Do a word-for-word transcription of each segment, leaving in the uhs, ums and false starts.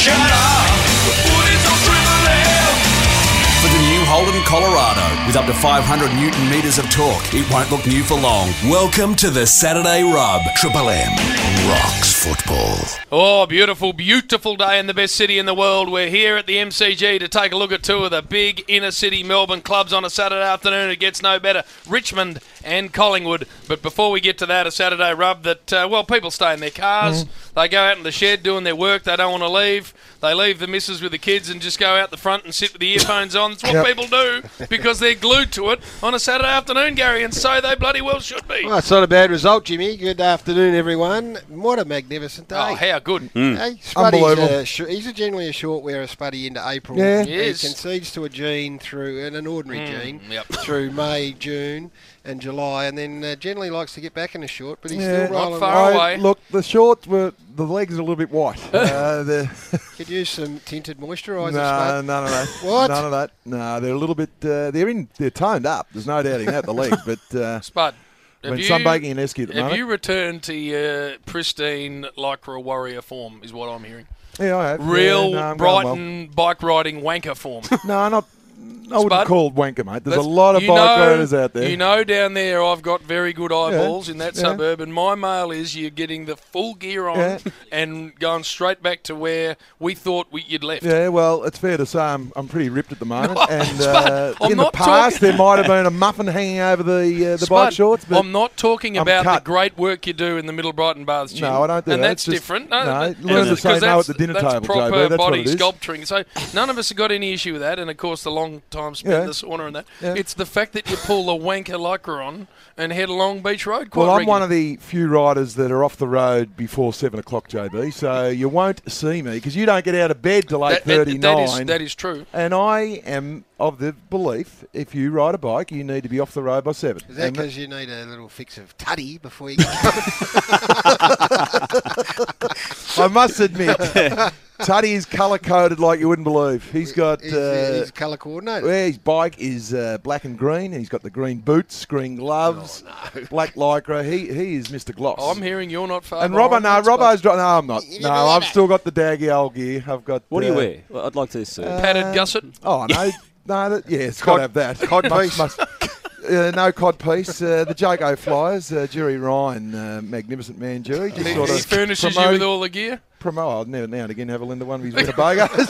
Shut up. Footy's on Triple M. For the new Holden Colorado, with up to five hundred newton metres of torque, it won't look new for long. Welcome to the Saturday Rub. Triple M rocks football. Oh, beautiful, beautiful day in the best city in the world. We're here at the M C G to take a look at two of the big inner-city Melbourne clubs on a Saturday afternoon. It gets no better, Richmond and Collingwood. But before we get to that, a Saturday Rub that, uh, well, people stay in their cars. Mm. They go out in the shed doing their work. They don't want to leave. They leave the missus with the kids and just go out the front and sit with the earphones on. That's what yep. people do because they're glued to it on a Saturday afternoon, Gary, and so they bloody well should be. Well, it's not a bad result, Jimmy. Good afternoon, everyone. What a magnificent day. Oh, how good. Mm. Hey, Spuddy's a sh- he's a generally a short wearer, Spuddy, into April. Yeah. He Yes. concedes to a gene through, an ordinary Mm, gene, yep. through May, June and July, and then uh, generally likes to get back in a short, but he's Yeah. still Not rolling. far around. away. Look, the shorts were, the legs are a little bit white. uh, the Could use some tinted moisturiser, no, Spud. none of that. What? None of that. No, they're a little bit. Uh, they're in. They're toned up. There's no doubting that the legs, but uh, Spud, have when you, sunbaking and esky at the have moment. you returned to your pristine Lycra Warrior form, is what I'm hearing. Yeah, I have. Real yeah, no, I'm going Brighton bike riding wanker form. well. No, not. I wouldn't Spud? call it wanker, mate. There's That's- a lot of you bike know- riders out there. You know, down there, I've got very good eyeballs in that yeah. suburb, and my mail is you're getting the full gear on Yeah. and going straight back to where we thought we, you'd left. Yeah, well, it's fair to say I'm, I'm pretty ripped at the moment. No, and Spud, uh, I'm in the not past, talking- there might have been a muffin hanging over the uh, the Spud, bike shorts. But I'm not talking I'm about cut. the great work you do in the Middle Brighton Baths Gym. No, I don't do and that. that's It's just- different. no, that- learn to because say no that's- at the dinner that's table, proper J B. That's what body it is. sculpturing. So none of us have got any issue with that, and of course the long time spent Yeah. in the sauna and that. Yeah. It's the fact that you pull the wanker lycra on and head along Beach Road quite Well, I'm regularly. one of the few riders that are off the road before seven o'clock, J B. So you won't see me because you don't get out of bed till eight That- that- thirty that is- nine. that is true. And I am of the belief if you ride a bike, you need to be off the road by seven. Is that And because you need a little fix of tutty before you get I must admit, Tuddy is colour coded like you wouldn't believe. He's got He's, uh, he's colour coordinated. well, his bike is uh, black and green. He's got the green boots, green gloves, black lycra. He he is Mister Gloss. I'm hearing you're not far and behind Robbo, no, that, Spud. Robbo's dri- no, I'm not. You No, never I've had still got the daggy old gear. I've got. What do you uh, wear? Well, I'd like to see. Padded gusset. Oh no, no, that, yeah, it's got to have that. Cod Must- piece. must- uh, no cod piece. Uh, the Jago Flyers, uh, Jerry Ryan, uh, magnificent man, Jerry. Just He, sort he of furnishes you with promoting- all the gear. promo. I'll now, now and again have a Linda one of his Winnebagos.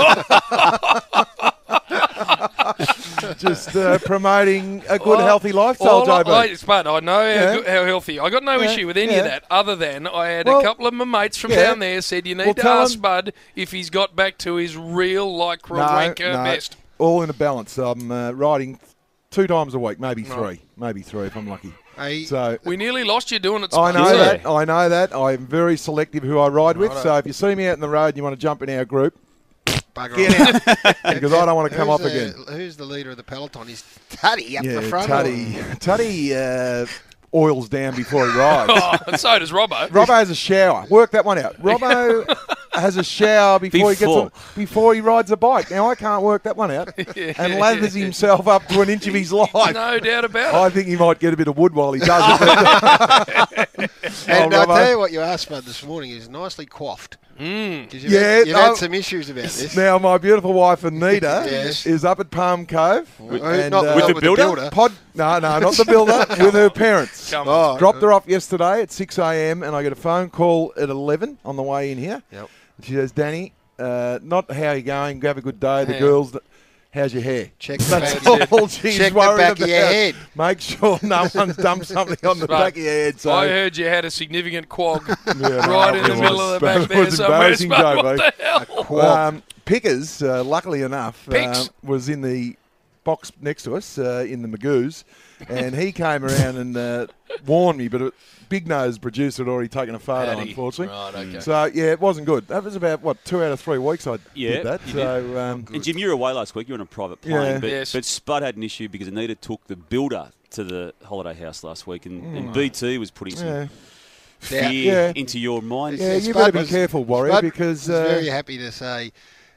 Just uh, promoting a good, Oh, healthy lifestyle, all I, J B. I, Spud, I know how, Yeah. good, how healthy. I got no Yeah, issue with any yeah. of that, other than I had Well, a couple of my mates from yeah. down there said you need Well, to tell ask him- Spud if he's got back to his real lycra no, wanker no, best. all in a balance. I'm uh, riding two times a week, maybe No. three, maybe three if I'm lucky. Hey, So We nearly lost you doing it, I Spud. know Yeah. that. I know that. I'm very selective who I ride with. Righto. So if you see me out in the road and you want to jump in our group, bugger get off. out because I don't want to come Who's off the- again. Who's the leader of the peloton? Is Tutty up Yeah, the front? Tuddy, Tuddy uh, oils down before he rides. Oh, and so does Robbo. Robbo has a shower. Work that one out. Robbo has a shower before, he gets Before. on, before he rides a bike. Now I can't work that one out. And lathers himself up to an inch of his life. No doubt about it. I think he might get a bit of wood while he does it. And Oh, I'll Robbo. tell you what you asked Spud this morning is nicely coiffed. Mm. 'Cause you've Yeah, had, you've no. had some issues about this. Now my beautiful wife Anita Yes. is up at Palm Cove. With, and, not uh, With the with builder? Pod, no, no, not the builder, with her parents. Come on. Oh, Dropped her off yesterday at six a.m. and I get a phone call at eleven on the way in here. Yep. She says, Danny, uh, not how you going, have a good day. The Yeah. girls, how's your hair? Check the That's back, all she's check the worried back about. of your head. Make sure no one's dumped something on the But back of your head. So I heard you had a significant quag Yeah, no, right in it the middle was- of the back it there was somewhere. embarrassing, Spud. J B. What the hell? Um, Pickers, uh, luckily enough, Picks. um, was in the box next to us uh, in the Magoos, and he came around and uh, warned me, but a Big Nose producer had already taken a photo, Had he? unfortunately. Right, okay. So, yeah, it wasn't good. That was about, what, two out of three weeks I Yeah, did that. you So, um, And Jim, you were away last week. You were on a private plane. Yeah. But, Yes. but Spud had an issue because Anita took the builder to the holiday house last week, and, Mm. and B T was putting some yeah, fear Yeah. into your mind. yeah Spud you've got to be was- careful, Warrior, Spud because... was Uh, very happy to say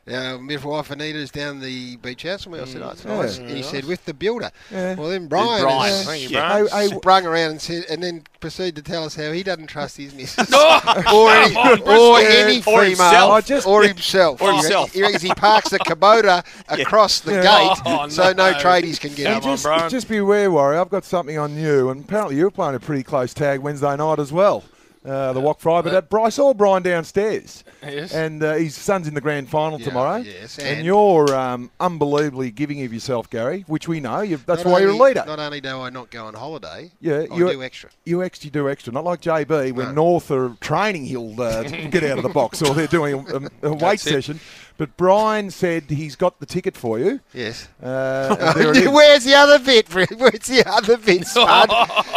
Uh, midwife Anita's down the beach house, and I said, "Oh, it's Yeah. nice." And he said, "With the builder." Yeah. Well, then Brian, Brian. has Thank you, Yeah. Brian. Hey, hey, sprung around and said, and then proceeded to tell us how he doesn't trust his missus Oh, or any, come on, or Bristol. any Or female, himself. I just- or himself. Or He re- himself. He reckons he parks the Kubota across the Yeah. gate, Oh, so no, no. tradies can get Come him. on, just, Brian. just beware, Warrior. I've got something on you, and apparently you were playing a pretty close tag Wednesday night as well. Uh, the Walk Fry, but that, I saw Brian downstairs, Yes. and uh, his son's in the grand final Yeah, tomorrow. yes, and, and- you're um, unbelievably giving of yourself, Gary, which we know. You've, that's Not why you're a only- leader. Not only do I not go on holiday, Yeah, I you do extra. You extra do extra, not like J B when No. North are training. He'll uh, get out of the box, or they're doing a, a, a weight That's it. session. But Brian said he's got the ticket for you. Yes. Uh, and there it is. Where's the other bit, Fred? Where's the other bit, Spud?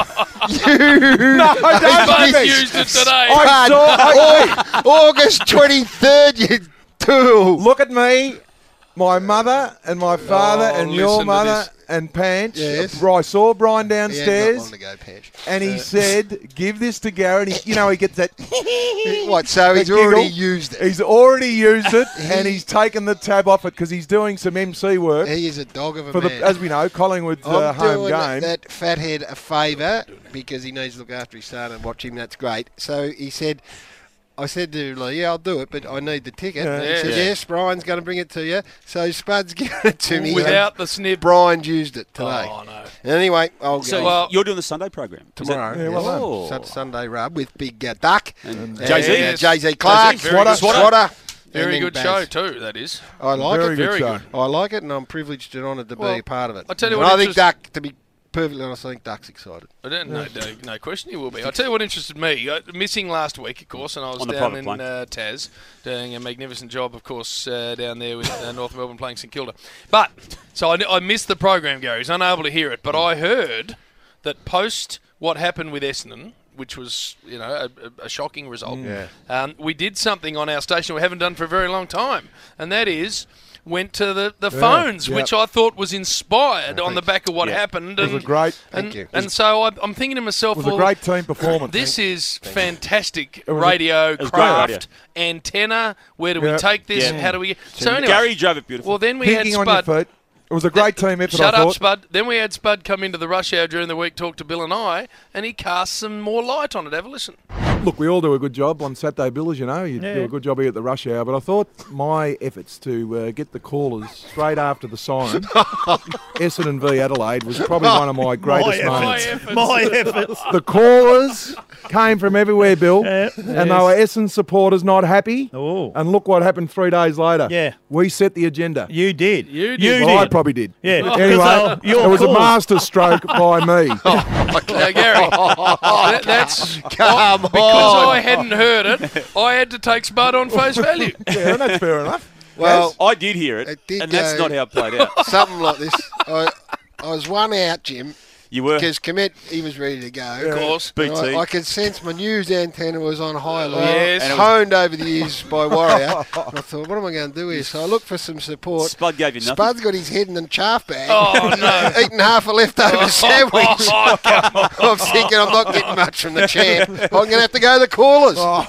you No, don't Both do used it this. today. I saw. I, Au- August twenty-third, you tool. look at me, my mother and my father Oh, and your listen to mother this. and Pants. Yes. I saw Brian He had not downstairs, long to go, Patch. and he said, "Give this to Gary." And he, you know, he gets that. What, so he's giggle. already used it? He's already used it, and he's taken the tab off it because he's doing some M C work He is a dog of a for the, man. as we know, Collingwood's I'm uh, home doing game. that fathead a favour because he needs to look after his son and watch him. That's great. So he said, I said to Lee, yeah, I'll do it, but I need the ticket. Yeah. And he Yeah. said, Yeah. yes, Brian's going to bring it to you. So Spud's given it to me. Without and the snip. Brian used it today. Oh, no. Anyway, I'll So go. Well- you're doing the Sunday program Is that- Tomorrow. Yeah, well done. Oh. Sat- Sunday rub with Big uh, Duck. And And, Jay-Z. uh, Yes. Jay-Z Clark. Very good show. Swatter. Very and then good Baz. show, too, that is. I like Very it. good Very show. good. I like it, and I'm privileged and honoured to be Well, a part of it. I'll tell you And what I think interest- Duck, to be perfectly honest, I think Duck's excited. I don't, no, no, no question he will be. I'll tell you what interested me. Uh, missing last week, of course, and I was On the down private in plane. uh, Tas doing a magnificent job, of course, uh, down there with uh, North Melbourne playing St Kilda. But, so I, I missed the program, Gary. He's unable to hear it. But I heard that post what happened with Essendon, which was, you know, a, a shocking result, Yeah. um, we did something on our station we haven't done for a very long time, and that is went to the, the Yeah, phones, yeah. which I thought was inspired on the back of what Yeah. happened. It was and, a great, and, Thank you. and so I, I'm thinking to myself, it was a well, great team performance. this is fantastic It was a- radio was great craft, antenna. Where do we Yeah. take this? Yeah. How do we? So anyway, Gary drove it beautiful. well then we had Thinking on your Spud. feet. It was a great team effort, Shut I up, thought. Spud. Then we had Spud come into the rush hour during the week, talk to Bill and I, and he cast some more light on it. Have a listen. Look, we all do a good job on Saturday, Bill, as you know. You Yeah. do a good job here at the rush hour. But I thought my efforts to uh, get the callers straight after the siren, Essendon v Adelaide, was probably one of my greatest My moments. efforts. My efforts. The callers came from everywhere, Bill, Yeah. and they were Essendon supporters not happy. Oh. And look what happened three days later. Yeah. We set the agenda. You did. You did. You Well, I did. probably did. Yeah. 'Cause, Anyway, uh, your it was a calls- master stroke by me. Now, Gary, that, that's Come because on. I hadn't heard it. I had to take Spud on face value. Yeah, and that's fair enough. Well, I did hear it, It did and that's go- not how it played out. something like this. I, I was one out, Jim, You were because Komet, he was ready to go. Of course. B And T. I, I could sense my news antenna was on high alert, Yes. And it was- honed over the years by Warrior. And I thought, what am I going to do here? So I looked for some support. Spud gave you nothing. Spud's got his head in the chaff bag. Oh, no. Eating half a leftover sandwich. Oh, come on. I'm thinking I'm not getting much from the champ. I'm going to have to go to the callers. Well,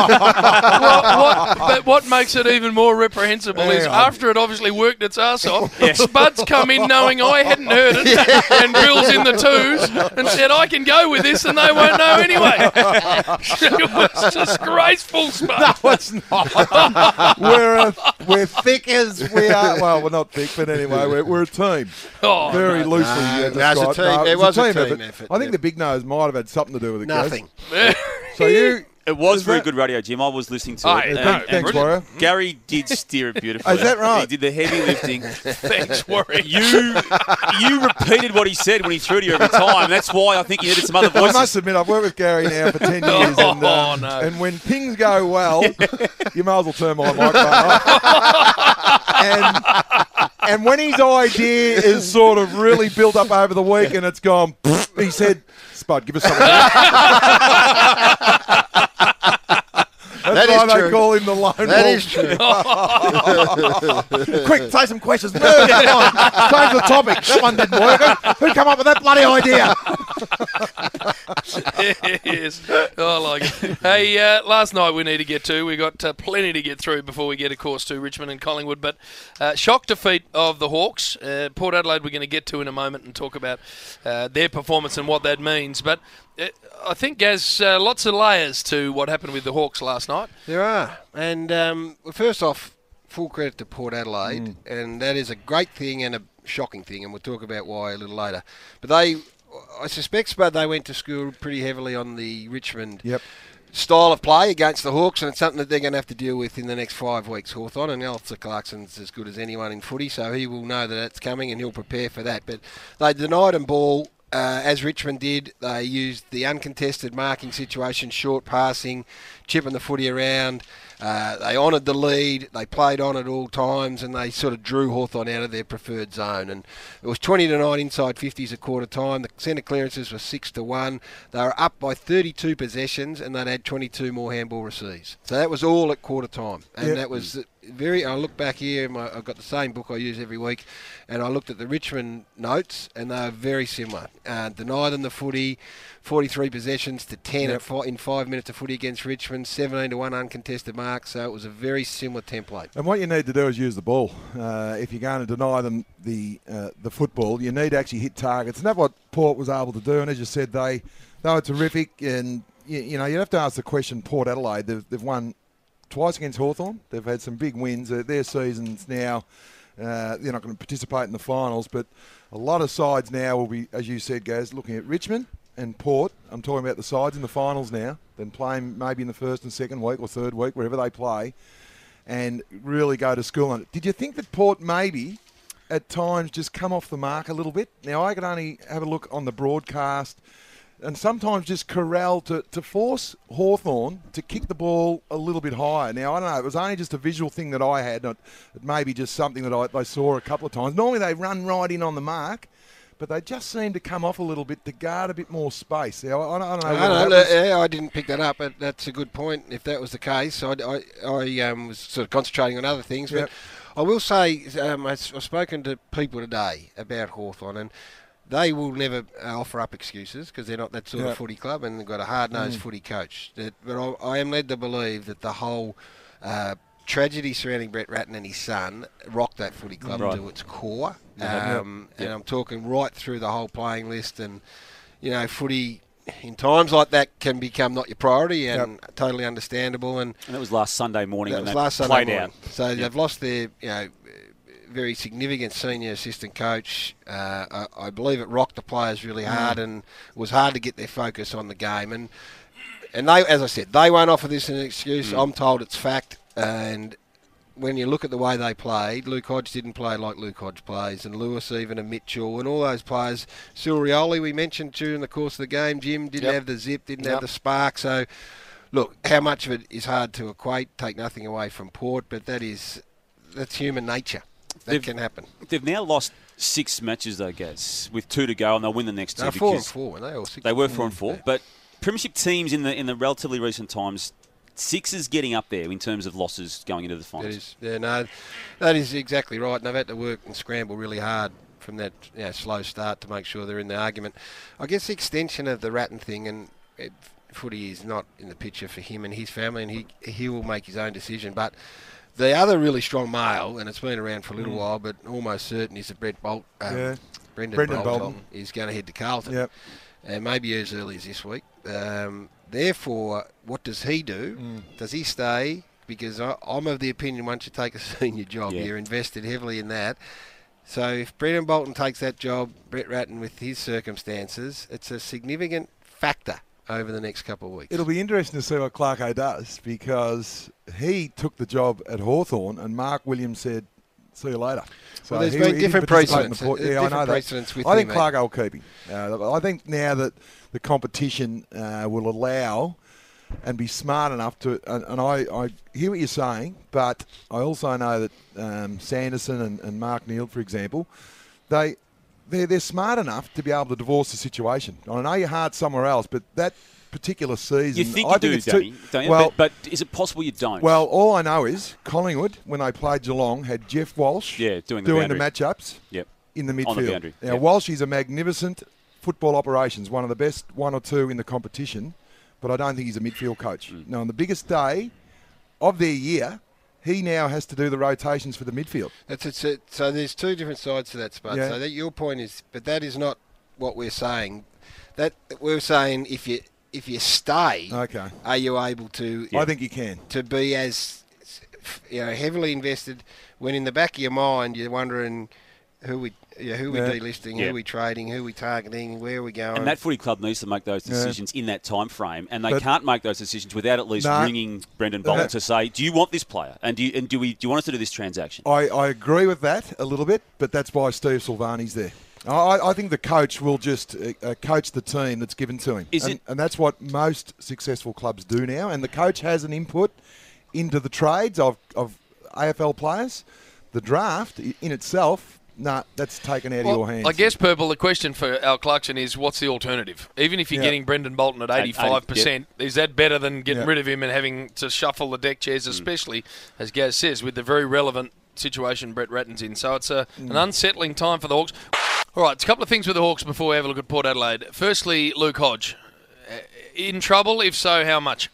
what, but what makes it even more reprehensible is Hang on. after it obviously worked its ass off, Spud's come in knowing I hadn't heard it, and Bill's in the twos, and said, I can go with this, and they won't know anyway. It was disgraceful, Spud. No, it's not. we're, a, we're thick as we are. Well, we're not thick, but anyway, we're, we're a team. Oh, Very no. loosely. No, uh, it was a described. team- No, it was a team effort. effort, I think yeah. the big nose might have had something to do with it, guys. Nothing. So you... It was Is very that- good radio, Jim. I was listening to Oh, it. yeah, And- no, and Thanks, brilliant. Warrior. Gary did steer it beautifully. Is that right? He did the heavy lifting. Thanks, Warrior. You you repeated what he said when he threw to you every time. That's why I think you needed some other I voices. must admit, I've worked with Gary now for ten years, and, Oh, um, no. and when things go well, you may as well turn my microphone off. and, and when his idea is sort of really built up over the week and it's gone, he said, Spud, give us something. That's That is why they true. call him the lone That wolf. is true. Quick, say some questions. Move, come on. Change the topic. That one didn't work. Who, who come up with that bloody idea? Yes, I like it. Hey, uh, last night we need to get to. We got uh, plenty to get through before we get, of course, to Richmond and Collingwood. But uh, shock defeat of the Hawks. Uh, Port Adelaide we're going to get to in a moment and talk about uh, their performance and what that means. But uh, I think there's uh, lots of layers to what happened with the Hawks last night. There are. And um, well, first off, full credit to Port Adelaide. Mm. And that is a great thing and a shocking thing. And we'll talk about why a little later. But they... I suspect, Spud, they went to school pretty heavily on the Richmond yep. style of play against the Hawks, and it's something that they're going to have to deal with in the next five weeks, Hawthorn. And Alistair Clarkson's as good as anyone in footy, so he will know that it's coming and he'll prepare for that. But they denied them ball, uh, as Richmond did. They used the uncontested marking situation, short passing, chipping the footy around. Uh, they honoured the lead, they played on at all times, and they sort of drew Hawthorn out of their preferred zone. And it was twenty to nine inside fifties a quarter time. The centre clearances were six to one. They were up by thirty-two possessions, and they'd had twenty-two more handball receives. So that was all at quarter time. And yep. that was very... I look back here, my, I've got the same book I use every week, and I looked at the Richmond notes, and they were very similar. Uh, deny them the footy, forty-three possessions to ten yep. at fi- in five minutes of footy against Richmond, seventeen to one uncontested mark, so it was a very similar template. And what you need to do is use the ball. Uh, if you're going to deny them the uh, the football, you need to actually hit targets. And that's what Port was able to do, and as you said, they, they were terrific. And, you, you know, you have to ask the question, Port Adelaide, they've, they've won twice against Hawthorn. They've had some big wins. Uh, their season's now, uh, they're not going to participate in the finals, but a lot of sides now will be, as you said, Gaz, looking at Richmond and Port. I'm talking about the sides in the finals now, then playing maybe in the first and second week or third week, wherever they play, and really go to school on it. Did you think that Port maybe at times just come off the mark a little bit? Now, I could only have a look on the broadcast and sometimes just corral to, to force Hawthorn to kick the ball a little bit higher. Now, I don't know, it was only just a visual thing that I had. It may be just something that I, I saw a couple of times. Normally they run right in on the mark, but they just seem to come off a little bit to guard a bit more space. Now, I, I don't know. I, don't know yeah, I didn't pick that up, but that's a good point. If that was the case, I, I, I um, was sort of concentrating on other things. But yep. I will say, um, I've spoken to people today about Hawthorn, and they will never uh, offer up excuses because they're not that sort yep. of footy club, and they've got a hard-nosed mm. footy coach. That, but I, I am led to believe that the whole uh, tragedy surrounding Brett Ratten and his son rocked that footy club right. to its core. Yeah. Um, yep. And I'm talking right through the whole playing list, and you know, footy in times like that can become not your priority, and yep. totally understandable. And, and that was last Sunday morning that when was they last played Sunday out. morning. So yep. they've lost their, you know, very significant senior assistant coach. Uh, I, I believe it rocked the players really hard, mm. and it was hard to get their focus on the game. And and they, as I said, they won't offer this as an excuse. Mm. I'm told it's fact. And when you look at the way they played, Luke Hodge didn't play like Luke Hodge plays, and Lewis even and Mitchell and all those players. Silrioli, we mentioned during the course of the game, Jim didn't yep. have the zip, didn't yep. have the spark. So, look, how much of it is hard to equate, take nothing away from Port, but that is, that's human nature. That they've, can happen. They've now lost six matches, though, Gaz, with two to go, and they'll win the next two. They're four and four, weren't they? Or six they were four and four, yeah. but premiership teams in the in the relatively recent times, six is getting up there in terms of losses going into the finals. That is, yeah, no, that is exactly right. And they've had to work and scramble really hard from that you know, slow start to make sure they're in the argument. I guess the extension of the Ratten thing, and it, footy is not in the picture for him and his family, and he he will make his own decision, but. The other really strong male, and it's been around for a little mm. while, but almost certain, is that Brett Bolt, um, yeah. Brendan, Brendan Bolton, Bolton is going to head to Carlton, yep. and maybe as early as this week. Um, therefore, what does he do? Mm. Does he stay? Because I, I'm of the opinion once you take a senior job, yeah. you're invested heavily in that. So if Brendan Bolton takes that job, Brett Ratten with his circumstances, it's a significant factor over the next couple of weeks. It'll be interesting to see what Clarko does, because he took the job at Hawthorn and Mark Williams said, see you later. So well, there's he, been he different precedents. The, yeah, different I know precedents that. with I think him, Clarko will keep him. Uh, I think now that the competition uh, will allow and be smart enough to, and, and I, I hear what you're saying, but I also know that um, Sanderson and, and Mark Neal, for example, they they're, they're smart enough to be able to divorce the situation. I know you're hard somewhere else, but that particular season, You think I you think do, it's Danny, too, don't you? Well, but, but is it possible you don't? well, all I know is Collingwood, when they played Geelong, had Jeff Walsh yeah, doing the doing the boundary. matchups Yep. in the On the midfield. boundary, Now, yep. Walsh is a magnificent football operations, one of the best one or two in the competition, but I don't think he's a midfield coach. Mm. Now, on the biggest day of their year, he now has to do the rotations for the midfield. That's it. So, so there's two different sides to that, Spud. Yeah. So that your point is, but that is not what we're saying. That we're saying if you if you stay, Okay. are you able to? I think you can. To be as you know heavily invested when in the back of your mind you're wondering who we you know, who we Yeah. delisting, Yeah. who we trading, who we targeting, where are we going. And that footy club needs to make those decisions Yeah. in that time frame, and they But- can't make those decisions without at least No. ringing Brendan Bolton No. to say, "Do you want this player? And do you, and do we do you want us to do this transaction?" I, I agree with that a little bit, but that's why Steve Silvani's there. I, I think the coach will just uh, uh, coach the team that's given to him. Is and, it- and that's what most successful clubs do now. And the coach has an input into the trades of, of A F L players. The draft i- in itself, nah, that's taken out of your hands. I guess, Purple, the question for Al Clarkson is what's the alternative? Even if you're Yeah. getting Brendan Bolton at eighty-five percent, is that better than getting Yeah. rid of him and having to shuffle the deck chairs, especially, as Gaz says, with the very relevant situation Brett Ratton's in? So it's a, Mm. an unsettling time for the Hawks. All right, a couple of things with the Hawks before we have a look at Port Adelaide. Firstly, Luke Hodge. Uh, In trouble? If so, how much?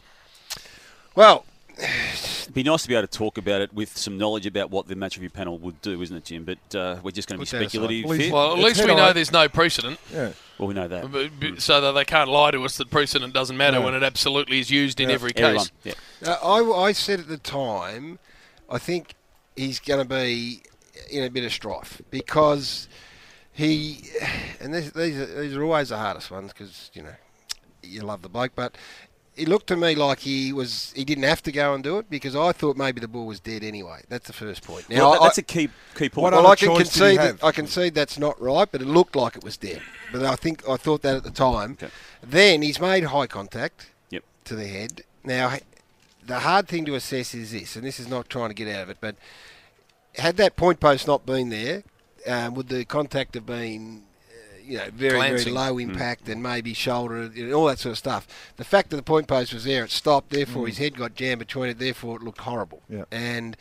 well, It'd be nice to be able to talk about it with some knowledge about what the match review panel would do, isn't it, Jim? But uh, we're just going to be Put that aside. speculative Well, he's- here. Well, at It's least we head know on. there's no precedent. Yeah. Well, we know that. B- b- So that they can't lie to us that precedent doesn't matter Yeah. when it absolutely is used in Yeah. every Everyone, case. yeah. Uh, I, I said at the time, I think he's going to be in a bit of strife because he, and this, these are, these are always the hardest ones because you know you love the bloke, but it looked to me like he was he didn't have to go and do it because I thought maybe the ball was dead anyway. That's the first point. Now Well, that- I, that's a key key point. What well, other I can choice did he concede have? that, I concede that's not right, but it looked like it was dead. But I think I thought that at the time. Okay. Then he's made high contact Yep. to the head. Now, the hard thing to assess is this, and this is not trying to get out of it, but had that point post not been there, um, would the contact have been, uh, you know, very, Glancing. very low impact and maybe shoulder, you know, all that sort of stuff. The fact that the point post was there, it stopped, therefore his head got jammed between it, therefore it looked horrible. Yeah. And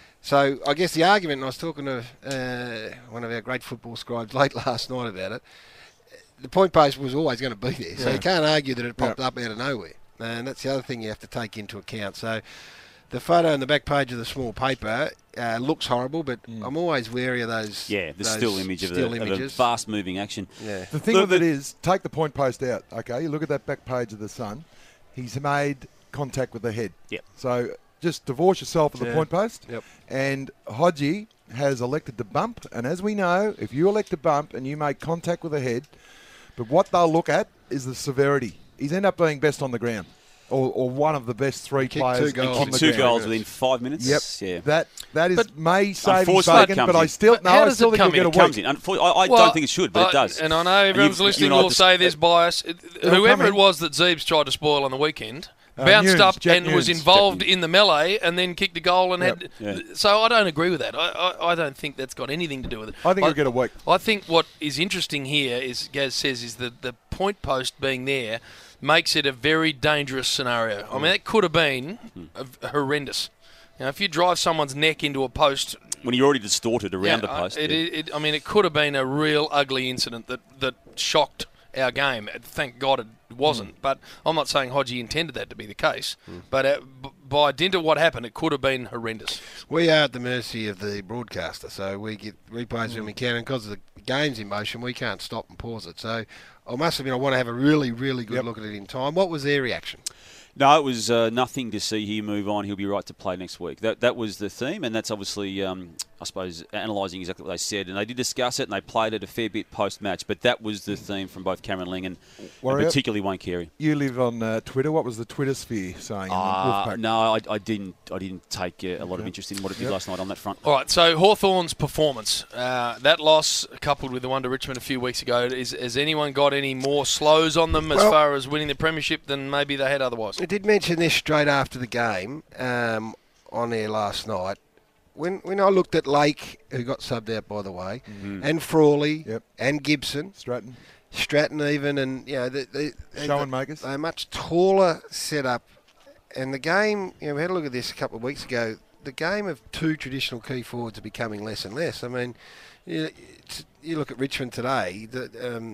so I guess the argument, and I was talking to uh, one of our great football scribes late last night about it, the point post was always going to be there, so Yeah. you can't argue that it popped Yeah. up out of nowhere. And that's the other thing you have to take into account. So the photo on the back page of the small paper uh, looks horrible, but I'm always wary of those. Yeah, the those still image of, still the, of a images. fast moving action. Yeah. The thing Look, with it the- is, take the point post out, okay? You look at that back page of the Sun. He's made contact with the head. Yep. So just divorce yourself of the Yeah. point post. Yep. And Hodgie has elected to bump. And as we know, if you elect to bump and you make contact with the head, but what they'll look at is the severity. He's ended up being best on the ground. Or, or one of the best three Kicked players two goals. on Kicked the two ground. goals within five minutes. Yep. Yeah. That that is But may save his unfortunately, it bacon, comes but I in. still But no, how I does still it think come he'll in? get It a comes week. in. Unfor- I, I Well, don't think it should, but uh, it does. And I know everyone's you- listening you and I will just- say there's bias. Whoever come it in. was that Zeebs tried to spoil on the weekend Uh, bounced Nunes, up Jack and was Nunes. involved Jack in the melee and then kicked a goal and Yep. had. Yeah. So I don't agree with that. I, I, I don't think that's got anything to do with it. I think he'll get a week. I think what is interesting here is, Gaz says, is that the point post being there makes it a very dangerous scenario. I mean, it could have been a, horrendous. You know, if you drive someone's neck into a post, When you're already distorted around yeah, a post. I- It, yeah. it, it, I mean, it could have been a real ugly incident that, that shocked our game. Thank God it wasn't. But I'm not saying Hodgie intended that to be the case. But uh, b- by dint of what happened, it could have been horrendous. We are at the mercy of the broadcaster, so we get replays when we can, and because of the game's in motion, we can't stop and pause it. So I must admit, I want to have a really, really good Yep. look at it in time. What was their reaction? No, it was uh, nothing to see him move on. He'll be right to play next week. That that was the theme, and that's obviously, um, I suppose, analysing exactly what they said. And they did discuss it, and they played it a fair bit post-match. But that was the theme from both Cameron Ling and, and Warrior? particularly Wayne Carey. You live on uh, Twitter. What was the Twitter sphere saying? in the Uh, Wolfpack? no, I, I didn't. I didn't take uh, a lot of interest in what it did Yep. last night on that front. All right, so Hawthorn's performance, uh, that loss coupled with the one to Richmond a few weeks ago, is, has anyone got any more slows on them as Well- far as winning the premiership than maybe they had otherwise? I did mention this straight after the game um, on air last night. When when I looked at Lake, who got subbed out by the way, and Frawley Yep. and Gibson, Stratton. Stratton even, and you know they, they, they, Show and makers. they're much taller setup. And the game, you know, we had a look at this a couple of weeks ago. The game of two traditional key forwards are becoming less and less. I mean, you, you look at Richmond today. The, um,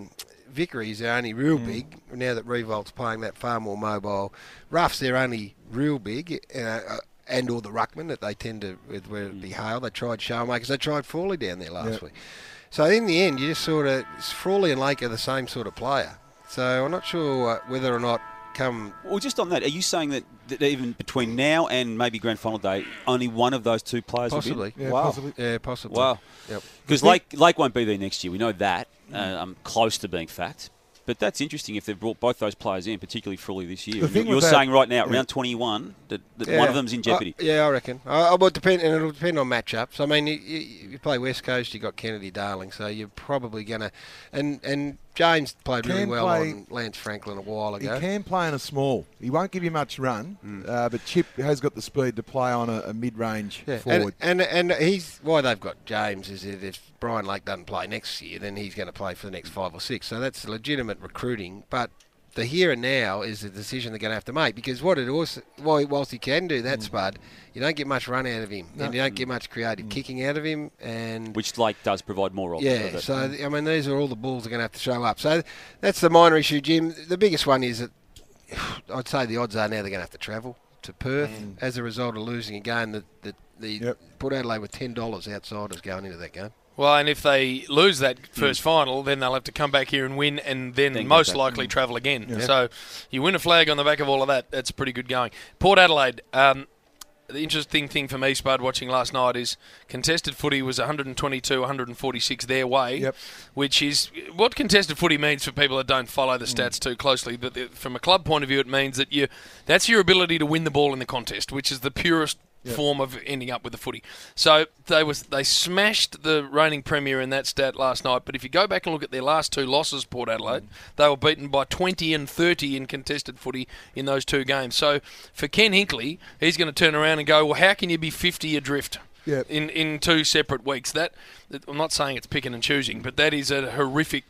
Vickery's their only real Mm. big, now that Revolt's playing that far more mobile. Ruff's their only real big, uh, and all the ruckman that they tend to, whether it be Hale, they tried Showmakers, they tried Frawley down there last Yep. week. So in the end, you just sort of, Frawley and Lake are the same sort of player. So I'm not sure uh, whether or not come... Well, just on that, are you saying that, that even between now and maybe Grand Final Day, only one of those two players Possibly. will be? Yeah, wow. possibly. Yeah, possibly. Wow. Yep. Because Lake, Lake won't be there next year. We know that. Uh, I'm close to being fact. But that's interesting if they've brought both those players in, particularly Frawley this year. The thing You're with that- saying right now, yeah. round twenty-one, that, that Yeah. one of them's in jeopardy. Uh, yeah, I reckon. I, I would depend, and it'll depend on matchups. I mean, you, you, you play West Coast, you got Kennedy Darling, so you're probably going to. And and James played really Can well play- on Lance Franklin a while He ago. can play in a small. He won't give you much run, Mm. uh, but Chip has got the speed to play on a, a mid-range Yeah, forward. and, and and he's why they've got James is that if Brian Lake doesn't play next year, then he's going to play for the next five or six. So that's legitimate recruiting, but. The here and now is the decision they're going to have to make, because what it also, while- whilst he can do that, Spud, you don't get much run out of him, and you don't get much creative kicking out of him, and Which Lake does provide more of. yeah. of that. So I mean, these are all the balls that are going to have to show up. So that's the minor issue, Jim. The biggest one is that I'd say the odds are now they're going to have to travel to Perth as a result of losing a game that, that the Yep. Port Adelaide were ten dollars outsiders going into that game. Well, and if they lose that first final, then they'll have to come back here and win, and then Then get most back. likely travel again. Yeah. So you win a flag on the back of all of that. That's pretty good going. Port Adelaide. Um, the interesting thing for me, Spud, watching last night is contested footy was one twenty-two, one forty-six their way, Yep. which is what contested footy means for people that don't follow the stats too closely. But the, from a club point of view, it means that you that's your ability to win the ball in the contest, which is the purest form of ending up with the footy. So they was they smashed the reigning premier in that stat last night. But if you go back and look at their last two losses, Port Adelaide, they were beaten by twenty and thirty in contested footy in those two games. So for Ken Hinkley, he's going to turn around and go, well, how can you be fifty adrift? Yep. In, in two separate weeks. That I'm not saying it's picking and choosing, but that is a horrific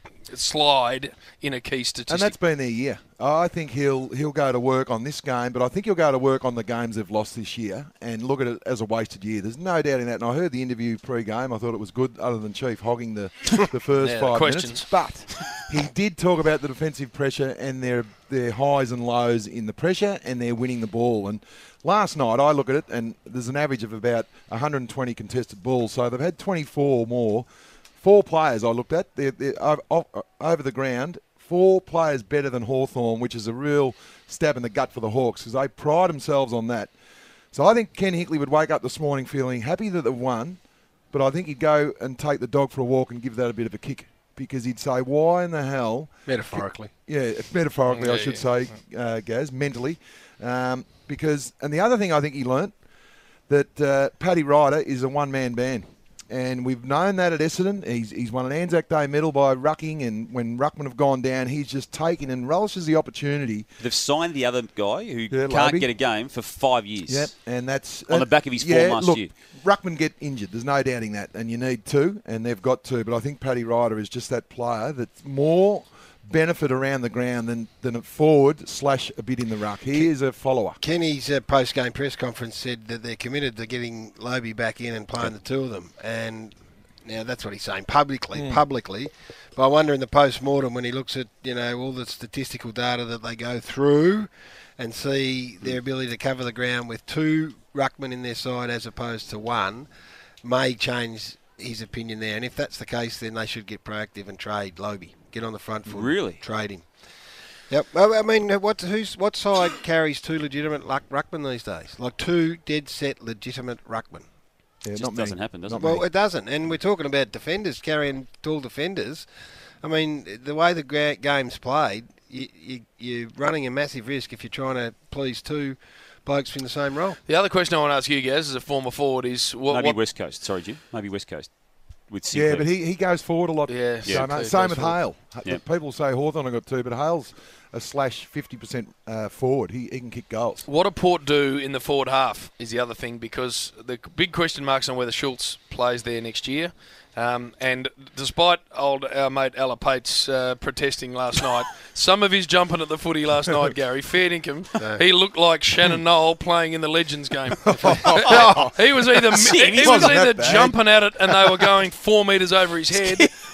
slide in a key statistic. And that's been their year. I think he'll he'll go to work on this game, but I think he'll go to work on the games they've lost this year and look at it as a wasted year. There's no doubt in that. And I heard the interview pre-game. I thought it was good, other than Chief hogging the, the first Yeah, the five questions. minutes. But he did talk about the defensive pressure and their their highs and lows in the pressure and their winning the ball. And last night I look at it, and there's an average of about one hundred twenty contested balls. So they've had twenty-four more. Four players I looked at. They're, they're over, over the ground. Four players better than Hawthorn, which is a real stab in the gut for the Hawks because they pride themselves on that. So I think Ken Hinkley would wake up this morning feeling happy that they've won, but I think he'd go and take the dog for a walk and give that a bit of a kick because he'd say, why in the hell... Metaphorically. Yeah, metaphorically, I Yeah, should yeah. say, uh, Gaz, mentally. Um, because, and the other thing I think he learnt, that uh, Paddy Ryder is a one-man band. And we've known that at Essendon. He's he's won an Anzac Day medal by rucking, and when ruckmen have gone down, he's just taken and relishes the opportunity. They've signed the other guy who Yeah, can't Lobby. get a game for five years. Yep, and that's On the back of his form yeah, last look, year. Ruckman get injured. There's no doubting that, and you need two, and they've got two. But I think Paddy Ryder is just that player that's more benefit around the ground than than a forward slash a bit in the ruck. He is a follower. Kenny's uh, post-game press conference said that they're committed to getting Lobie back in and playing the two of them. And now that's what he's saying publicly, publicly. But I wonder in the post-mortem when he looks at, you know, all the statistical data that they go through and see their ability to cover the ground with two ruckmen in their side as opposed to one, may change his opinion there. And if that's the case, then they should get proactive and trade Lobie. Get on the front foot. Really? Trade him. Yep. I I mean, what who's what side carries two legitimate luck, ruckmen these days? Like two dead set legitimate ruckmen. Yeah, Just not doesn't many. happen, does it? Not Well, many. it doesn't. And we're talking about defenders carrying tall defenders. I mean, the way the gra- game's played, you, you, you're running a massive risk if you're trying to please two blokes in the same role. The other question I want to ask you guys as a former forward is what, Maybe what West Coast. Sorry, Jim. Maybe West Coast. With Yeah, Sinclair. but he, he goes forward a lot. Yeah, So yeah. much. He Same goes with forward. Hale. Yeah. People say Hawthorn have got two, but Hale's a slash fifty percent uh, forward. He, he can kick goals. What do Port do in the forward half is the other thing, because the big question marks on whether Schultz plays there next year. Um, and despite old our mate Ella Pates uh, protesting last night, some of his jumping at the footy last night, Gary, fair dinkum, he looked like Shannon Noel playing in the Legends game. he was either he, Jim, he was wasn't either that bad. jumping at it and they were going four metres over his head,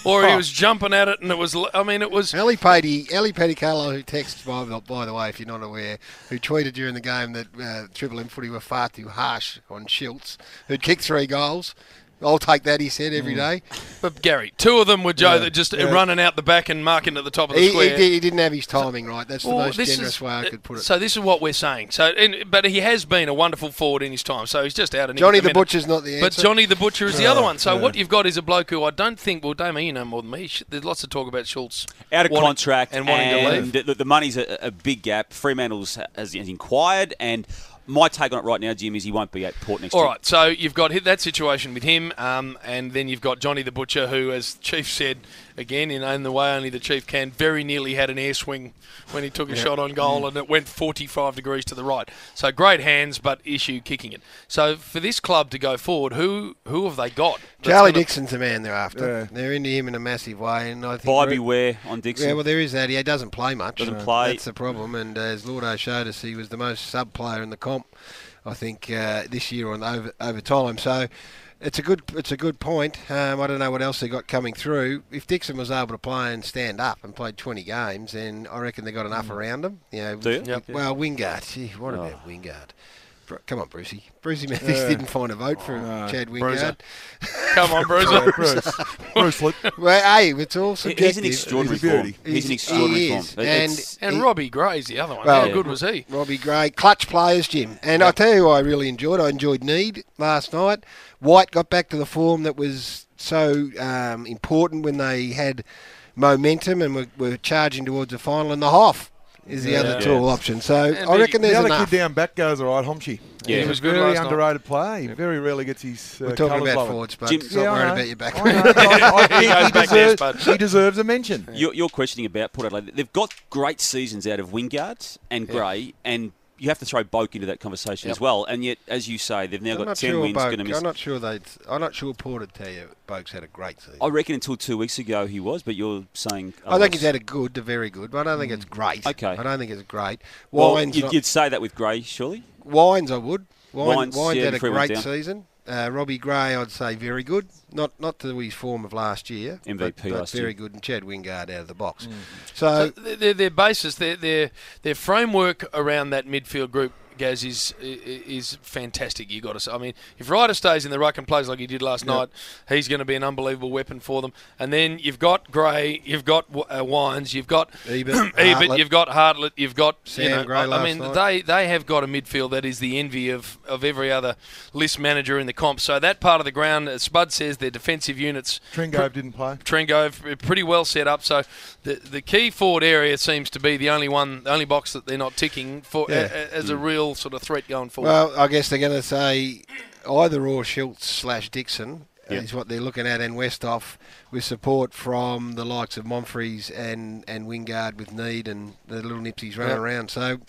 or he was jumping at it, and it was. I mean, it was. Ellie Petty, Ellie Petticalo, who texted, by, by the way, if you're not aware, who tweeted during the game that uh, Triple M footy were far too harsh on Schultz, who'd kicked three goals. I'll take that, he said, every day. But, Gary, two of them were Joe Yeah, that just yeah. running out the back and marking at the top of the He, square. he, did, he didn't have his timing right. That's the Well, most this generous is- way I could put it. So this is what we're saying. So, and, but he has been a wonderful forward in his time. So he's just out of nick Johnny at the minute. Butcher's not the answer. But Johnny the Butcher is the other one. So yeah. what you've got is a bloke who I don't think. Well, Damon, you know more than me. Sh- There's lots of talk about Schultz Out of wanting- contract and wanting to leave. The, the money's a, a big gap. Fremantle's has, has inquired, and my take on it right now, Jim, is he won't be at Port next All year. right, so you've got hit that situation with him, um, and then you've got Johnny the Butcher, who, as Chief said, again, in, in the way only the Chief can, very nearly had an air swing when he took a shot on goal, and it went forty-five degrees to the right. So great hands, but issue kicking it. So for this club to go forward, who who have they got? That's Charlie gonna- Dixon's the man they're after. Yeah. They're into him in a massive way. And I think Bobby Ware on Dixon. Yeah, well, there is that. He doesn't play much. Doesn't play. That's the problem. And uh, as Lordo showed us, he was the most sub player in the comp, I think, uh, this year on over over time. So it's a good it's a good point. Um, I don't know what else they got coming through. If Dixon was able to play and stand up and played twenty games, then I reckon they got enough around him. You know, Do you? Yep. Well, Wingard. Gee, what Oh. about Wingard? Bru- Come on, Brucey. Brucey Matthews Yeah. didn't find a vote for No. Chad Bruiser. Wingard. Come on, Bruiser. Bruce. Bruce, look. Well, hey, it's all He- subjective. He's an extraordinary He's a form. beauty. He's an He's- extraordinary he form. is. It's- And He- Robbie Gray's the other one. Well, How good was he? Robbie Gray, clutch players, Jim. And I tell you who I really enjoyed. I enjoyed Need last night. White got back to the form that was so um, important when they had momentum and were, were charging towards the final. And the Hoff is the Yeah. other Yeah. tall option. So And I the- reckon The there's other enough. kid down back goes all right, Homshi. Yeah, He's he was a good very last night. underrated player. He very rarely gets his uh, We're talking colours about lowered. forwards, but Jim- it's not Yeah, I worried know. about your back. I know. I- I think He goes he, back there, deserves, Spud. he deserves a mention. You're, you're questioning about Port Adelaide. They've got great seasons out of Wingard and Gray, and you have to throw Boak into that conversation as well. And yet, as you say, they've now I'm got not ten sure wins. Boak, Going to miss. I'm not sure they. I'm not sure Port would tell you Boak's had a great season. I reckon until two weeks ago he was, but you're saying. I think otherwise. he's had a good to very good, but I don't think it's great. Okay. I don't think it's great. Well, Wines, you'd, not- you'd say that with Gray, surely. Wines, I would. Wine, Wines, Wines yeah, had a before he went great down. season. Uh, Robbie Gray, I'd say, very good. Not not to his form of last year. M V P but, but last very year. good. And Chad Wingard out of the box. Mm. So, So their, their basis, their, their their framework around that midfield group, Gaz, is is fantastic. You got to say. I mean, if Ryder stays in the ruck and plays like he did last Yep. night, he's going to be an unbelievable weapon for them. And then you've got Gray, you've got uh, Wines, you've got Ebert, Ebert, Hartlett. you've got Hartlett, you've got you Sam know, Gray I, I last mean, night. they they have got a midfield that is the envy of, of every other list manager in the comp. So that part of the ground, as Spud says, their defensive units. Tringove didn't play. Trengove pretty well set up. So the the key forward area seems to be the only one, the only box that they're not ticking for Yeah. a, a, as a real sort of threat going forward. well, I guess they're going to say either or Schultz slash Dixon Yep. is what they're looking at, and Westhoff with support from the likes of Monfries and, and Wingard with Need and the little nipsies running Yep. around. So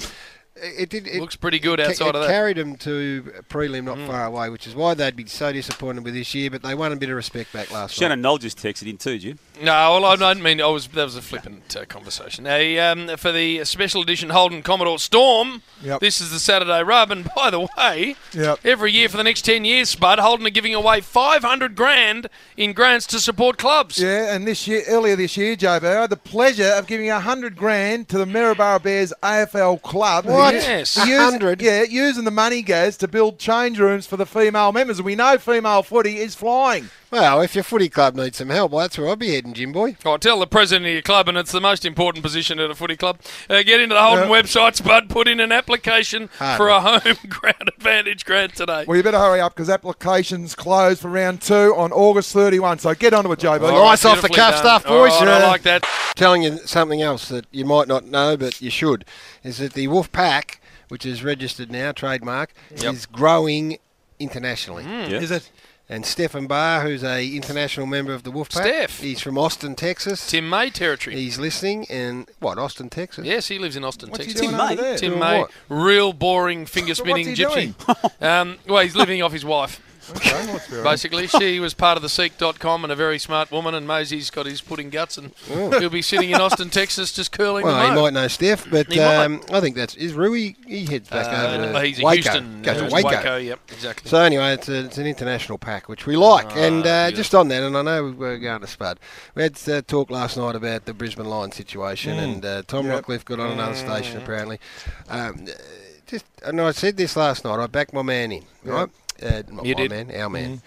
it did. It, Looks pretty good ca- outside it of that. carried them to a prelim not far away, which is why they'd be so disappointed with this year. But they won a bit of respect back last Shannon night. Knoll just texted in too, Jim. No, well, I don't mean I was. That was a flippant uh, conversation. A, um, for the special edition Holden Commodore Storm, Yep. this is the Saturday Rub. And by the way, Yep. every year for the next ten years, Spud, Holden are giving away five hundred grand in grants to support clubs. Yeah, and this year, earlier this year, J B, I had the pleasure of giving a hundred grand to the Maryborough Bears A F L club. What? Yes. A Using- hundred? Yeah, using the money, Gaz, to build change rooms for the female members. And we know female footy is flying. Well, if your footy club needs some help, well, that's where I'd be heading, Jim Boy. Oh, tell the president of your club, and it's the most important position at a footy club. Uh, get into the Holden Yeah. website, Spud. Put in an application Hardly. for a home ground advantage grant today. Well, you better hurry up because applications close for round two on August thirty-first. So get onto it, J B. All Nice off the beautifully cuff done. stuff, All boys. right, I Yeah. like that. Telling you something else that you might not know, but you should, is that the Wolf Pack, which is registered now, trademark, Yep. is growing internationally. Yeah. Is it? And Stefan Barr, who's a international member of the Wolf Pack, Steph. he's from Austin, Texas. Tim May territory. He's listening, and what, Austin, Texas? Yes, he lives in Austin, What's he Texas. doing Tim over May? there? Tim Doing May, what? real boring finger So spinning what's he gypsy. um, well, he's living off his wife. Okay, well, that's fair enough. Basically, she was part of the Seek dot com and a very smart woman, and Mose's got his pudding guts, and he'll be sitting in Austin, Texas, just curling Well, them he out. might know Steph, but He might. um, I think that's is Rui. He heads back Uh, over to he's a Waco. Houston. Goes to uh, Waco. Yep, exactly. So anyway, it's, a, it's an international pack, which we like. Ah, and uh, beautiful. just on that, and I know we're going to Spud, we had uh, talk last night about the Brisbane Lions situation, Mm. and uh, Tom Yep. Rockcliffe got on another Mm. station apparently. Um, uh, just, and I said this last night. I backed my man in, right? Uh, not You my did. man, our man.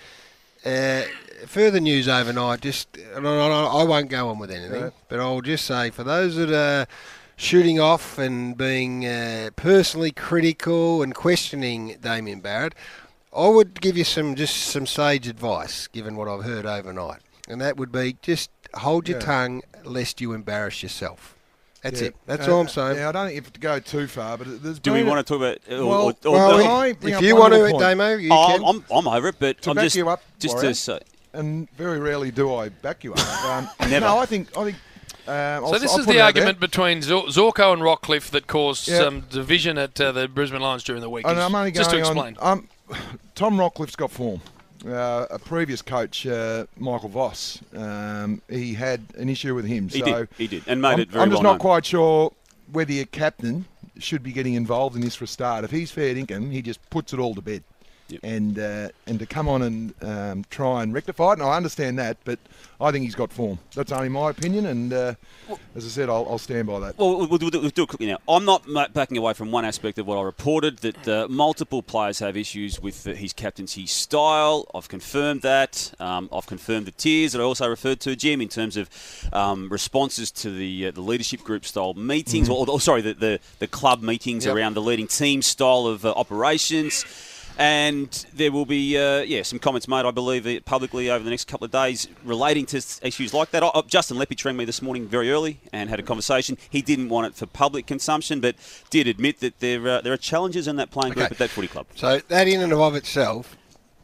Uh, further news overnight. Just, and I, I, I won't go on with anything, Right. but I'll just say for those that are shooting off and being uh, personally critical and questioning Damien Barrett, I would give you some just some sage advice, given what I've heard overnight, and that would be just hold your Yeah. tongue lest you embarrass yourself. That's Yeah. it. That's Uh, all I'm saying. Yeah, I don't think you have to go too far, but there's Do we been a- want to talk about? Or, Well, or, or, well, or- can I bring If up you one want to, little point? Damo, you Oh, can. I'm, I'm over it, but To I'm back just you up, just Warrior. to say. and very rarely do I back you up. Um, Never. No, I think I think. Um, I'll, So this I'll is put the it out argument between Zor- Zorko and Rockcliffe that caused Yeah. some division at uh, the Brisbane Lions during the week. there. And Is- I'm only just to going explain. on. Um, Tom Rockcliffe's got form. Uh, a previous coach, uh, Michael Voss, um, he had an issue with him. He so did. He did, and made I'm, it very I'm just well not known. quite sure whether your captain should be getting involved in this for a start. If he's fair dinkum, he just puts it all to bed. Yep. And uh, and to come on and um, try and rectify it, and I understand that, but I think he's got form. That's only my opinion, and uh, as I said, I'll, I'll stand by that. Well, we'll, we'll, do, we'll do it quickly now. I'm not ma- backing away from one aspect of what I reported, that uh, multiple players have issues with uh, his captaincy style. I've confirmed that. Um, I've confirmed the tiers that I also referred to, Jim, in terms of um, responses to the uh, the leadership group style meetings, or, or sorry, the, the, the club meetings Yep. around the leading team style of uh, operations. And there will be, uh, yeah, some comments made, I believe, uh, publicly over the next couple of days relating to s- issues like that. I, I, Justin Lepich rang me this morning very early and had a conversation. He didn't want it for public consumption, but did admit that there uh, there are challenges in that playing group Okay. at that footy club. So that in and of itself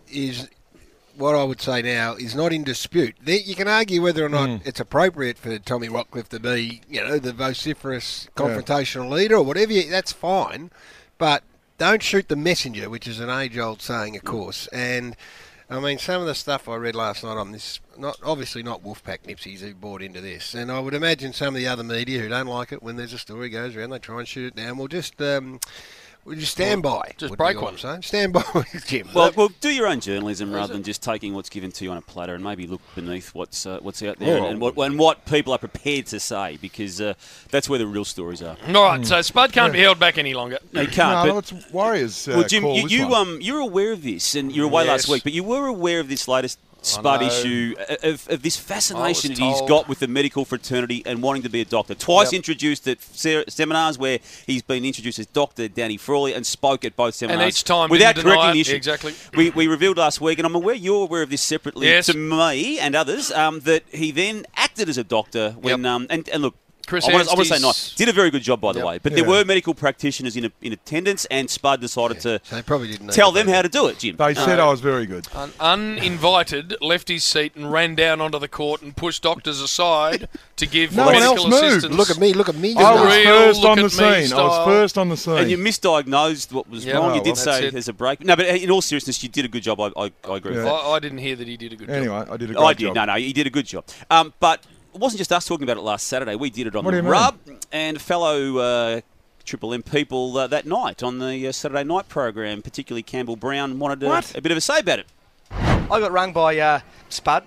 is what I would say now is not in dispute. There, you can argue whether or not it's appropriate for Tommy Rockcliffe to be, you know, the vociferous confrontational leader or whatever. You, that's fine, but don't shoot the messenger, which is an age-old saying, of course. And I mean, some of the stuff I read last night on this, not obviously not Wolfpack Nipsies who bought into this, and I would imagine some of the other media who don't like it when there's a story goes around, they try and shoot it down. We'll just um, we'll just stand by. just would break be all one. I'm saying. Stand by, Jim. Well, well, do your own journalism rather than just taking what's given to you on a platter, and maybe look beneath what's uh, what's out there Oh. and, and what and what people are prepared to say, because uh, that's where the real stories are. All right, so Spud can't be held back any longer. No, you can't. no, but- it's Warriors. Uh, Well, Jim, call you, this you one. um you're aware of this, and you were away last Yes. week, but you were aware of this latest Spud know. issue of, of this fascination I that was he's told. got with the medical fraternity and wanting to be a doctor. Twice Yep. introduced at se- seminars where he's been introduced as Doctor Danny Frawley and spoke at both seminars each time without didn't deny correcting the it. issue. Exactly. We, we revealed last week, and I'm aware you're aware of this separately Yes. to me and others, um, that he then acted as a doctor when Yep. um and, and look. Chris I want, to, I want to say Anstey's- nice. Did a very good job, by the Yep. way. But Yeah. there were medical practitioners in a, in attendance, and Spud decided to So they probably didn't tell know them how to do it, Jim. They said I was very good. Un- uninvited, left his seat and ran down onto the court and pushed doctors aside to give No one medical else moved. assistance. Look at me, look at me. I was real first look on the at me scene. I was style. first on the scene. And you misdiagnosed what was Yeah, wrong. You oh, did well, say that's it. there's a break. No, but in all seriousness, you did a good job. I, I, I agree with Yeah. that. I, I didn't hear that he did a good job. Anyway, I did a great I did. job. No, no, he did a good job. Um, but it wasn't just us talking about it last Saturday. We did it on What do the you mean? Rub, and fellow uh, Triple M people uh, that night on the uh, Saturday night program, particularly Campbell Brown, wanted uh, What? a bit of a say about it. I got rung by uh, Spud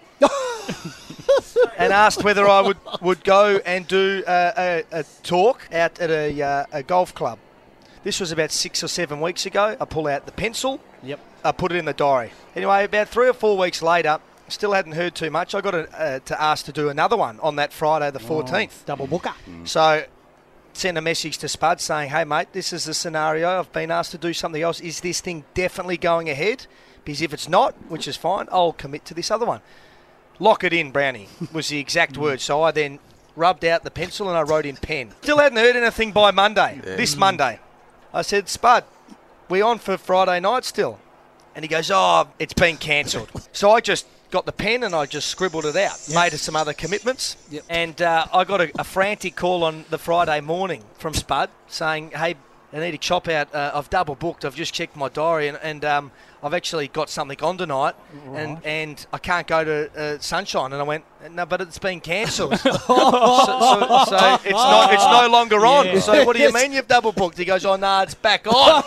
and asked whether I would, would go and do uh, a, a talk out at a, uh, a golf club. This was about six or seven weeks ago. I pull out the pencil. Yep. I put it in the diary. Anyway, about three or four weeks later, still hadn't heard too much. I got a, uh, to ask to do another one on that Friday the fourteenth. Double booker. So sent a message to Spud saying, hey, mate, this is the scenario. I've been asked to do something else. Is this thing definitely going ahead? Because if it's not, which is fine, I'll commit to this other one. Lock it in, Brownie, was the exact word. So I then rubbed out the pencil and I wrote in pen. Still hadn't heard anything by Monday, this Monday. I said, Spud, we on for Friday night still? And he goes, oh, it's been cancelled. So I just got the pen and I just scribbled it out, made some other commitments. Yep. And uh, I got a, a frantic call on the Friday morning from Spud saying, hey, an eating chop out. Uh, I've double booked. I've just checked my diary, and, and um, I've actually got something on tonight, and, and I can't go to uh, Sunshine. And I went, no, but it's been cancelled. so, so, so it's not. It's no longer on. Yeah. So what do you mean you've double booked? He goes, oh no, it's back on.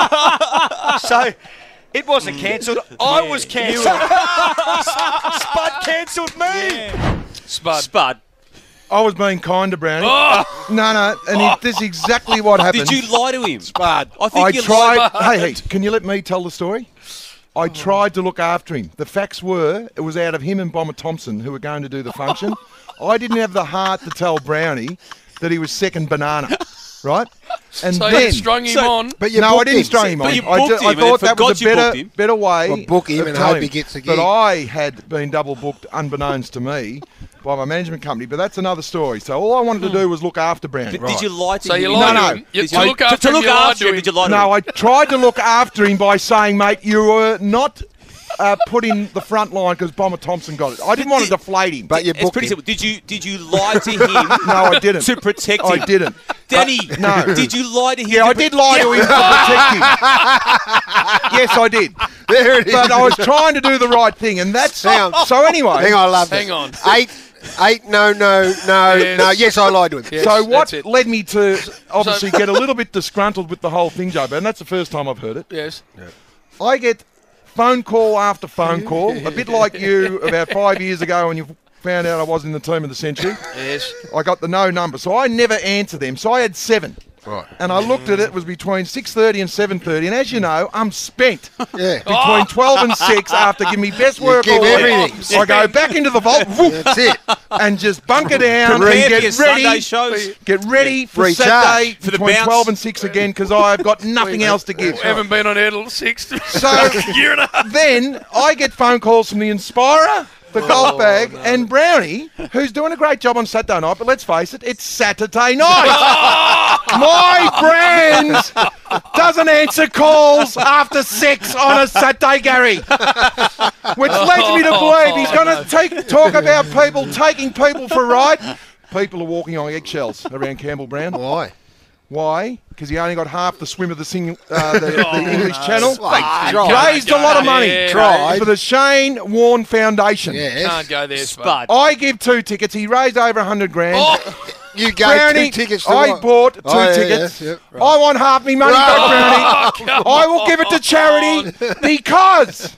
so. It wasn't cancelled. I was cancelled. Spud cancelled me. Yeah. Spud. Spud. I was being kind to Brownie. Oh! No, no, and it, this is exactly what happened. Did you lie to him? Spud. I think I you tried. lied. Hey, hey, can you let me tell the story? I tried to look after him. The facts were it was out of him and Bomber Thompson who were going to do the function. I didn't have the heart to tell Brownie that he was second banana, right? And So then, you strung him so- on. But you no, I booked didn't him. string him But on. you I, booked I him and thought that forgot was a you booked better, him. better way. Well, book him of and telling hope he him. gets the But gig. I had been double booked unbeknownst to me by my management company. But that's another story. So all I wanted to do was look after Brownie. But did you lie to So him? you No, lied no. to him. You, Did to you- look after to him, look you lied after to him, him. did you lie to No, him? I tried to look after him by saying, mate, you were not uh, put in the front line because Bomber Thompson got it. I didn't want to deflate him. But you It's booked pretty him. simple. Did you did you lie to him no, I didn't. to protect him? I didn't. Danny, no. did you lie to him? Yeah, to I pro- did lie to him to protect him. Yes, I did. There it is. But I was trying to do the right thing, and that's Hang on. so. Anyway, Hang on, I love Hang it. on. Eight, eight, no, no, no, Yes. no. Yes, I lied to him. Yes, so what that's it. led me to obviously get a little bit disgruntled with the whole thing, Joe? And that's the first time I've heard it. Yes. I get phone call after phone call, a bit like you about five years ago when you found out I was in the team of the century. Yes. I got the no number, so I never answer them. So I had seven. Right. And I looked at it, it was between six thirty and seven thirty. And as you know, I'm spent. Yeah. Between twelve and six after giving me best work give all week. everything. I go back into the vault whoop, That's it. and just bunker down Prepare and for get your Sunday ready. shows. Get ready for Recharge. Saturday For the between bounce. twelve and six again because I've got nothing else to give. We haven't been on air till six. So year and a half. then I get phone calls from the Inspirer, the golf Oh, bag, and Brownie, who's doing a great job on Saturday night. But let's face it, it's Saturday night. My Brands doesn't answer calls after six on a Saturday, Gary. Which leads me to believe he's going to take talk about people taking people for a ride. People are walking on eggshells around Campbell Brown. Why? Why? Because he only got half the swim of the, sing, uh, the, the English Channel. Mate, try. Raised a lot of money Yeah, Tried. for the Shane Warne Foundation. Yes. Can't go there, Spud. Spud. I give two tickets. He raised over a hundred grand. Oh, You gave Brownie, two tickets to I what? bought two Oh, yeah, tickets. yeah, yeah. I want half my money back, Brownie. come I will give it to charity because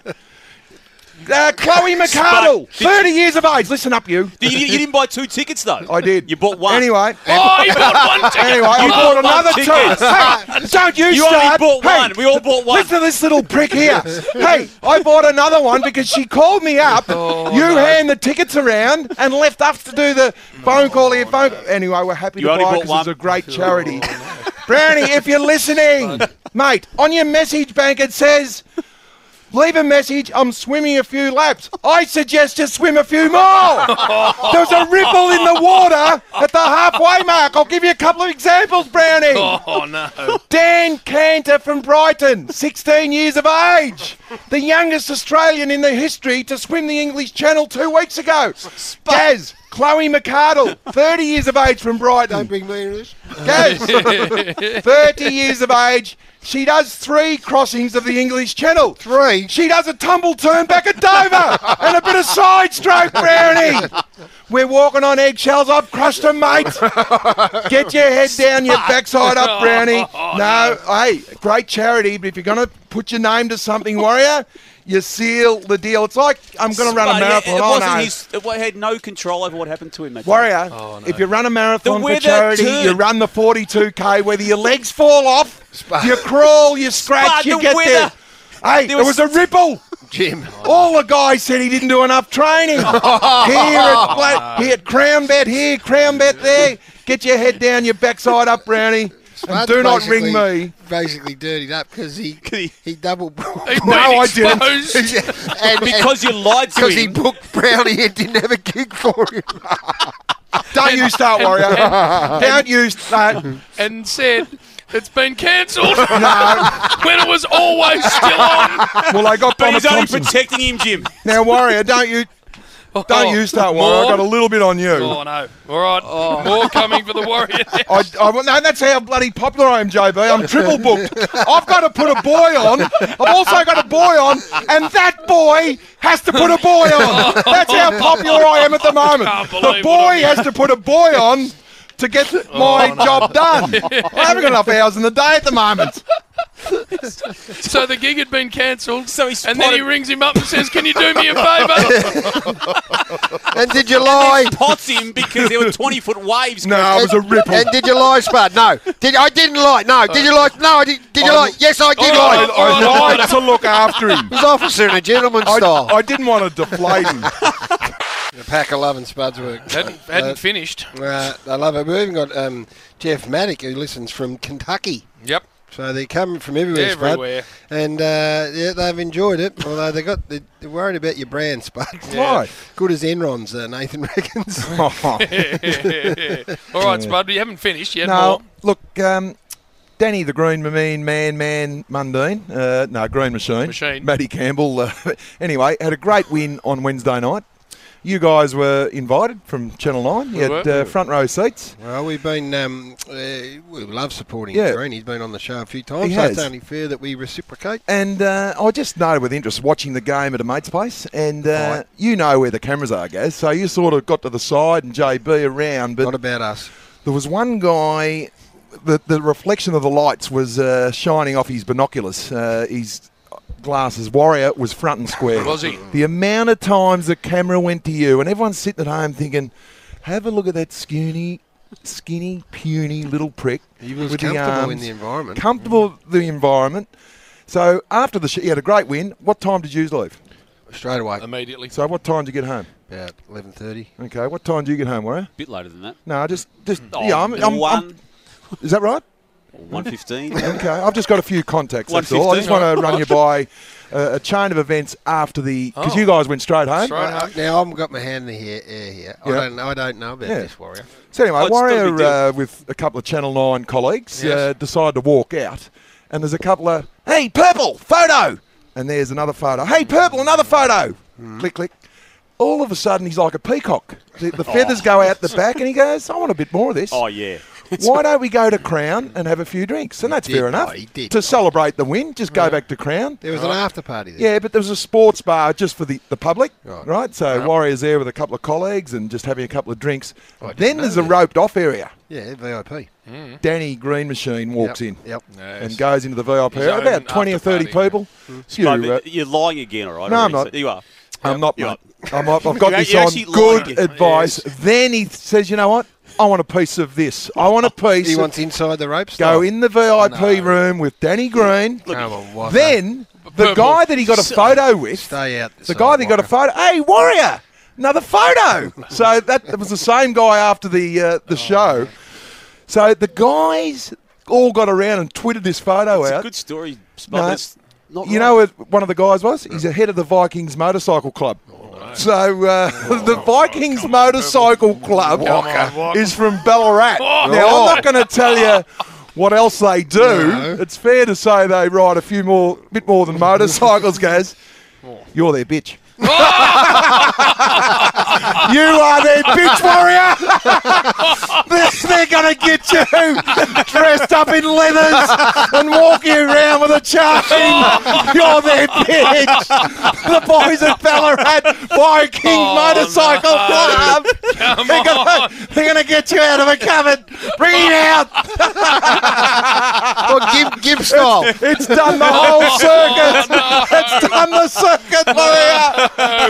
uh, Chloe McArdle, thirty years of age. Listen up, you. You, you didn't buy two tickets though. I did. You bought one. Anyway. oh, he bought one ticket. Anyway, I You bought bought one another ticket. two. Hey, don't you, You start. only bought Hey, one. We all bought one. Listen to this little prick here. Hey, I bought another one because she called me up. Oh, you hand the tickets around and left us to do the phone call here. Phone. Anyway, we're happy You to only buy bought because it's one. a great charity. Brownie, if you're listening, mate, on your message bank it says, leave a message, I'm swimming a few laps. I suggest you swim a few more. There's a ripple in the water at the halfway mark. I'll give you a couple of examples, Brownie. Oh, no. Dan Cantor from Brighton, sixteen years of age. The youngest Australian in the history to swim the English Channel two weeks ago. Gaz, Chloe McArdle, thirty years of age from Brighton. Don't bring me into this. Gaz, thirty years of age. She does three crossings of the English Channel. Three. She does a tumble turn back at Dover and a bit of side stroke, Brownie. We're walking on eggshells. I've crushed her, mate. Get your head down, your backside up, Brownie. No, hey, great charity, but if you're going to put your name to something, Warrior, you seal the deal. It's like I'm going to run a Spud, marathon. It I wasn't know. his. It had no control over what happened to him. That day. Warrior, Oh, no. if you run a The marathon for weather charity, turned. you run the forty-two K, whether your legs fall off, you crawl, you scratch, Spud, you the get weather. there. Hey, There there was- was a ripple. Jim. All the guys said he didn't do enough training. Here at, Bla- here at Crown Bet here, Crown Bet there. Get your head down, your backside up, Brownie. And Spud's do not ring basically- me. Basically dirtied up because he he double booked. He's No, been I didn't. exposed. and, Because you lied to because he him. booked Brownie and didn't have a gig for him. Don't you start, Warrior. Don't you start. And said, it's been cancelled No. when it was always still on. Well, I got But Bomber he's only Thompson. protecting him, Jim. Now, Warrior, don't you... Don't you start, Warrior. More? I got a little bit on you. Oh, no. All right. More coming for the Warrior. I, I, no, that's how bloody popular I am, J B. I'm triple booked. I've got to put a boy on. I've also got a boy on, and that boy has to put a boy on. That's how popular I am at the moment. can't The believe boy what I'm- has to put a boy on to get my job done. I haven't got enough hours in the day at the moment. So the gig had been cancelled, So he's and then he spotted- rings him up and says, can you do me a favour? And did you lie? Pots him because there were twenty-foot waves. No, it was a ripple. And did you lie, Spud? No. Did I didn't lie. No. Did you lie? No. I did. Did you I- lie? Yes, I did Oh, I, lie. I lied to look after him. It was officer and a gentleman I, style. I didn't want to deflate him. The pack of loving Spud's work. hadn't hadn't finished. Uh, I love it. We've even got um, Jeff Maddock, who listens from Kentucky. Yep. So they're coming from everywhere, Everywhere. Spud. And uh, yeah, they've enjoyed it. Although they got they're, they're worried about your brand, Spud. Why? Good as Enron's, uh, Nathan reckons. All right, Spud, you haven't finished yet. No, More. look, um, Danny the Green Mean Man Man Mundine, uh, no, Green Machine, Machine. Matty Campbell. Uh, anyway, had a great win on Wednesday night. You guys were invited from Channel nine. You We had were. uh, front row seats. Well, we've been um, uh, we love supporting Yeah. Green. He's been on the show a few times. He so has. it's only fair that we reciprocate. And uh, I just noted with interest watching the game at a mate's place. And uh, Right. you know where the cameras are, Gaz. So you sort of got to the side and J B around. But Not about us. there was one guy, the, the reflection of the lights was uh, shining off his binoculars. Uh, his glasses. Warrior was front and square. Was he? The amount of times the camera went to you, and everyone's sitting at home thinking, have a look at that skinny, skinny, puny little prick. He was with the comfortable in arms, the environment. Comfortable with the environment. So after the show, you had a great win. What time did you leave? Straight away, Immediately. So what time did you get home? about eleven thirty. Okay, what time did you get home, Warrior? bit later than that. No, just, just Oh, yeah, I'm, I'm, I'm, one, is that right? one fifteen. Okay, I've just got a few contacts. That's all. I just one fifteen, want to run you by uh, a chain of events after the because Oh. you guys went straight home. Straight home. Now I've got my hand in the hair, air here. I Yeah. don't know. I don't know about Yeah. this, Warrior. So anyway, Oh, it's not a big Warrior deal. uh, with a couple of Channel nine colleagues Yes. uh, decided to walk out, and there's a couple of hey Purple photo, and there's another photo. Hey Purple, another photo. Click click. All of a sudden, he's like a peacock. The, the feathers go out the back, and he goes, "I want a bit more of this." Oh, yeah. Why don't we go to Crown and have a few drinks? And that's did, fair enough. oh, he did. To celebrate the win, just go back to Crown. There was an after party there. Yeah, but there was a sports bar just for the, the public, right? Right. So Warrior's there with a couple of colleagues and just having a couple of drinks. I didn't Then know there's a that. roped off area. Yeah, V I P. Danny Green Machine walks Yep, in Yep. and goes into the V I P His area. own About twenty or after thirty party. people. You, No, uh, but you're lying again, all right? No, I'm already. not. You are. I'm not, you mate. I'm not, I've got You're this you're on actually lying good again. advice. Then he says, you know what? I want a piece of this. I want a piece. He of- wants inside the ropes. go in the V I P No. room with Danny Green. Come on, Waffer. Then the Purple. guy that he got a photo with, Stay out. the guy that got a photo, hey Warrior, another photo. So that, that was the same guy after the uh, the show. So the guys all got around and tweeted this photo It's a out. good story, Spud. No. That's not You right. know what one of the guys was? He's a head of the Vikings Motorcycle Club. So uh, the Vikings Motorcycle Club on, is from Ballarat. Now I'm not going to tell you what else they do. No. It's fair to say they ride a few more, bit more than motorcycles, Gaz. You're their bitch. You are their bitch, Warrior. they're they're going to get you dressed up in leathers and walk you around with a chain. You're their bitch. The boys at Ballarat Viking Oh, Motorcycle no. Club. Come They're gonna, on. they're gonna get you out of a cupboard. Bring it out. Or Gib, Gib style. It's done the whole circuit. It's done the circuit, Warrior.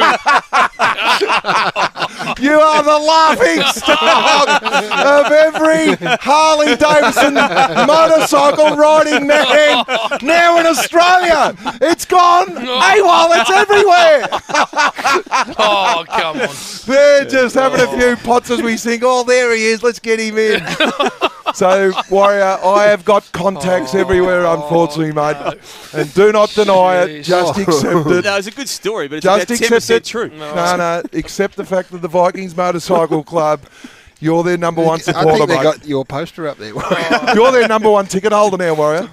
You are the laughing stock of every Harley Davidson motorcycle riding man now in Australia. It's gone AWOL. It's everywhere. Oh, come on. They're just having a few pots as we sing. Oh, there he is. Let's get him in. So, Warrior, I have got contacts everywhere, unfortunately, mate. And do not deny it. Just accept it. No, it's a good story, but it's Just about ten accept percent it. true. No, no. Accept the fact that the Vikings Motorcycle Club, you're their number one I supporter, think they mate. got your poster up there. Warrior. You're their number one ticket holder now, Warrior.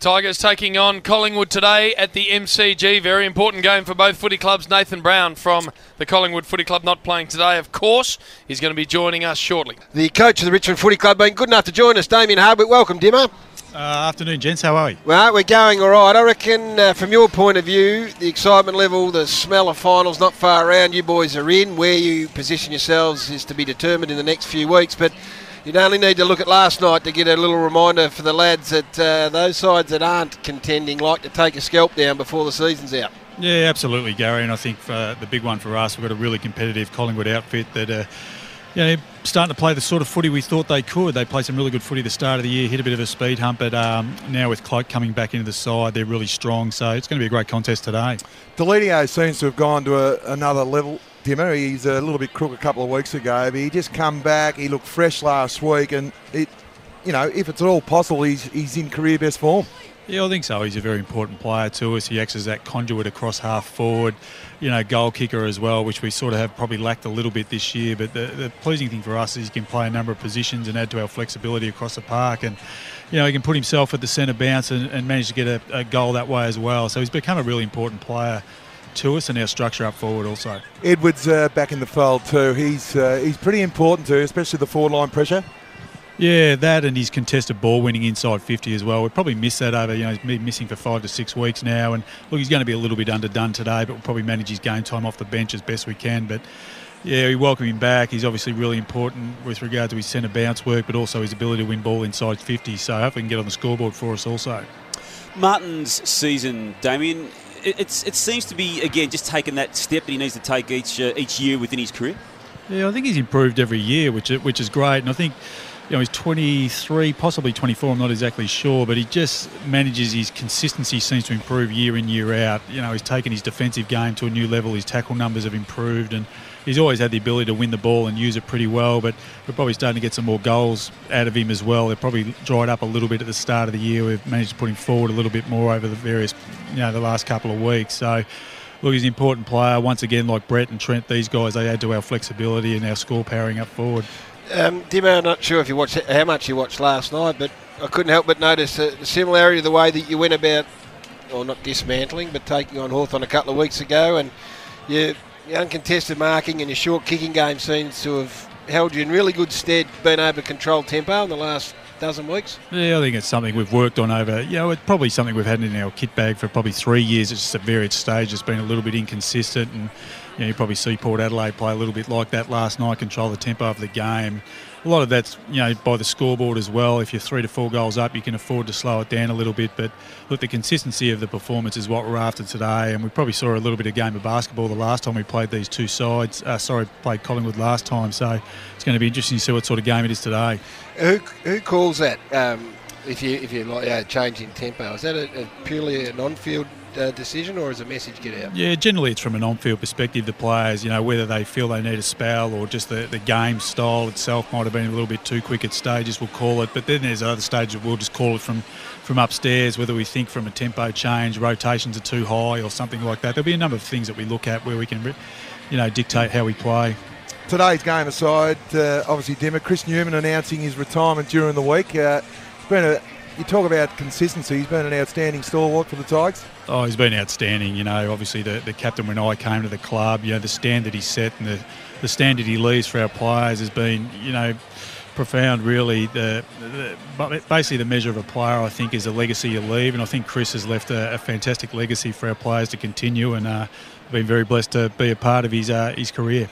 Tigers taking on Collingwood today at the M C G. Very important game for both footy clubs. Nathan Brown from the Collingwood Footy Club not playing today, of course. He's going to be joining us shortly. The coach of the Richmond Footy Club being good enough to join us, Damien Hardwick. Welcome, Dimmer. Uh, afternoon, gents. How are we? Well, we're going all right. I reckon, uh, from your point of view, the excitement level, the smell of finals not far around. You boys are in. Where you position yourselves is to be determined in the next few weeks. But you'd only need to look at last night to get a little reminder for the lads that uh, those sides that aren't contending like to take a scalp down before the season's out. Yeah, absolutely, Gary. And I think for the big one for us, we've got a really competitive Collingwood outfit that uh, you know, starting to play the sort of footy we thought they could. They played some really good footy at the start of the year, hit a bit of a speed hump, but um, now with Cloak coming back into the side, they're really strong. So it's going to be a great contest today. Delidio seems to have gone to a, another level. Dimmer, he's a little bit crook a couple of weeks ago, but he just come back. He looked fresh last week, and it, you know, if it's at all possible, he's he's in career best form. Yeah, I think so. He's a very important player to us. He acts as that conduit across half forward, you know, goal kicker as well, which we sort of have probably lacked a little bit this year. But the, the pleasing thing for us is he can play a number of positions and add to our flexibility across the park. And, you know, he can put himself at the centre bounce and, and manage to get a, a goal that way as well. So he's become a really important player to us and our structure up forward also. Edwards uh, back in the fold too. He's uh, he's pretty important too, especially the forward line pressure. Yeah, that and his contested ball winning inside fifty as well. We'll probably miss that over, you know, he's been missing for five to six weeks now. And look, he's going to be a little bit underdone today, but we'll probably manage his game time off the bench as best we can. But yeah, we welcome him back. He's obviously really important with regard to his centre bounce work, but also his ability to win ball inside fifty. So hopefully he can get on the scoreboard for us also. Martin's season, Damien, it, it's, it seems to be, again, just taking that step that he needs to take each uh, each year within his career. Yeah, I think he's improved every year, which which is great. And I think, you know, he's twenty-three, possibly twenty-four, I'm not exactly sure, but he just manages, his consistency seems to improve year in, year out. You know, he's taken his defensive game to a new level, his tackle numbers have improved, and he's always had the ability to win the ball and use it pretty well, but we're probably starting to get some more goals out of him as well. They're probably dried up a little bit at the start of the year. We've managed to put him forward a little bit more over the various, you know, the last couple of weeks. So, look, he's an important player. Once again, like Brett and Trent, these guys, they add to our flexibility and our score powering up forward. Um, Dimmer, I'm not sure if you watched how much you watched last night, but I couldn't help but notice a similarity to the way that you went about, or not dismantling, but taking on Hawthorn a couple of weeks ago, and your, your uncontested marking and your short kicking game seems to have held you in really good stead, being able to control tempo in the last dozen weeks. Yeah, I think it's something we've worked on over, you know, it's probably something we've had in our kit bag for probably three years. It's just at various stages. It's been a little bit inconsistent, and you know, you probably see Port Adelaide play a little bit like that last night, control the tempo of the game. A lot of that's, you know, by the scoreboard as well. If you're three to four goals up, you can afford to slow it down a little bit. But look, the consistency of the performance is what we're after today. And we probably saw a little bit of game of basketball the last time we played these two sides. Uh, sorry, played Collingwood last time. So it's going to be interesting to see what sort of game it is today. Who who calls that? Um, if you if you like uh, changing tempo, is that a, a purely an on-field Uh, decision, or is a message get out? Yeah, generally it's from an on-field perspective. The players, you know, whether they feel they need a spell or just the, the game style itself might have been a little bit too quick at stages, we'll call it. But then there's other stages we'll just call it from, from upstairs, whether we think from a tempo change, rotations are too high or something like that. There'll be a number of things that we look at where we can, you know, dictate how we play. Today's game aside, uh, obviously, Dimmer, Chris Newman announcing his retirement during the week. Uh, it's been a You talk about consistency. He's been an outstanding stalwart for the Tigers. Oh, he's been outstanding. You know, obviously the, the captain when I came to the club, you know, the standard he set and the, the standard he leaves for our players has been, you know, profound really. The, the basically the measure of a player, I think, is the legacy you leave, and I think Chris has left a, a fantastic legacy for our players to continue, and uh, been very blessed to be a part of his uh, his career.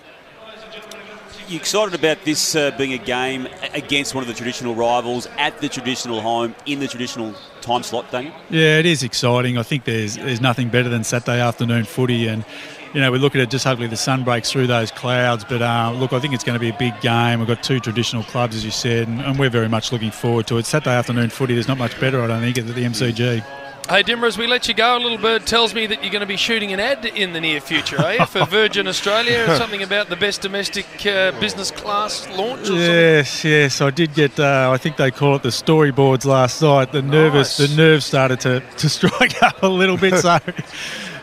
You excited about this uh, being a game against one of the traditional rivals at the traditional home in the traditional time slot, Damien? Yeah, it is exciting. I think there's there's nothing better than Saturday afternoon footy, and you know we look at it, just hopefully the sun breaks through those clouds. But uh, look, I think it's going to be a big game. We've got two traditional clubs, as you said, and, and we're very much looking forward to it. Saturday afternoon footy, there's not much better, I don't think, at the M C G. Hey, Dimmer, as we let you go, a little bird tells me that you're going to be shooting an ad in the near future, are you, for Virgin Australia? Something about the best domestic uh, business class launch or yes, something? Yes, I did get, uh, I think they call it the storyboards last night. The nervous, Nice. the nerves started to, to strike up a little bit. So,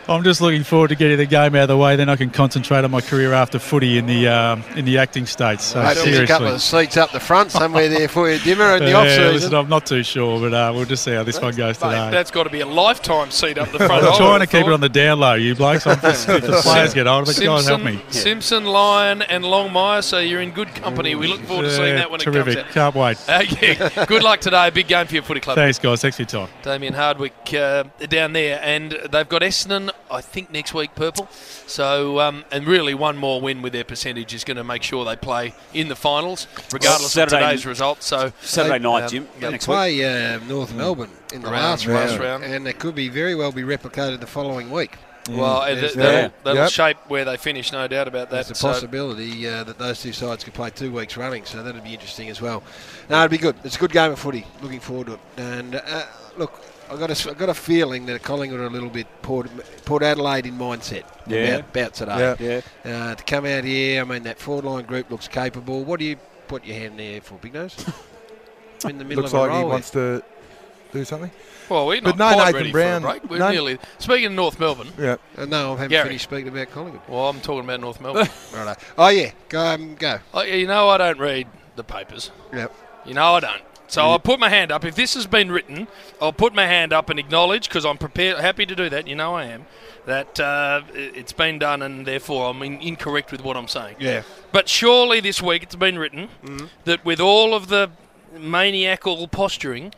I'm just looking forward to getting the game out of the way. Then I can concentrate on my career after footy in the um, in the acting states. So Right, there's seriously, a couple of seats up the front somewhere there for you, Dimmer, in the yeah, off listen, season. I'm not too sure, but uh, we'll just see how this one goes Mate, today. that's got to be a lifetime seat up the front. I'm I trying to would've keep it thought. on the down low, you blokes. I'm just, if the players get older, the guys help me. Simpson, Lyon, and Longmire. So you're in good company. We look forward to seeing Yeah, that when terrific. it comes Can't wait. out. Uh, yeah, good luck today. Big game for your footy club. Thanks, guys. Thanks for your time. Damien Hardwick uh, down there, and they've got Essendon, I think, next week, Purple. So, um, and really, one more win with their percentage is going to make sure they play in the finals, regardless Saturday- of today's result. So, Saturday night, um, Jim. They next week. play uh, North Melbourne in the Round, last last round, round. and it could be very well be replicated the following week. well, uh, There's th- that'll, that. that'll Yep. shape where they finish, no doubt about that. There's a So- possibility uh, that those two sides could play two weeks running, so that'd be interesting as well. No, it'd be good. It's a good game of footy. Looking forward to it. And uh, look, I've got a, I've got a feeling that Collingwood are a little bit Port, Port Adelaide in mindset Yeah. about, about today. Yeah. Yeah. Uh, to come out here, I mean, that forward line group looks capable. What do you put your hand there for, Big Nose? In the middle Looks of a like he roll wants to do something. Well, we're But not no quite Nathan ready Brown. for a break. We're No- nearly. Speaking of North Melbourne, Yeah. there. Uh, no, I haven't Gary. finished speaking about Collingwood. well, I'm talking about North Melbourne. Righto. Oh, yeah. Go. Um, go. oh, yeah, you know, I don't read the papers. Yep. You know I don't. So I'll put my hand up. If this has been written, I'll put my hand up and acknowledge, because I'm prepared, happy to do that, you know I am, that uh, it- it's been done and therefore I'm in- incorrect with what I'm saying. Yeah. But surely this week it's been written that with all of the maniacal posturing,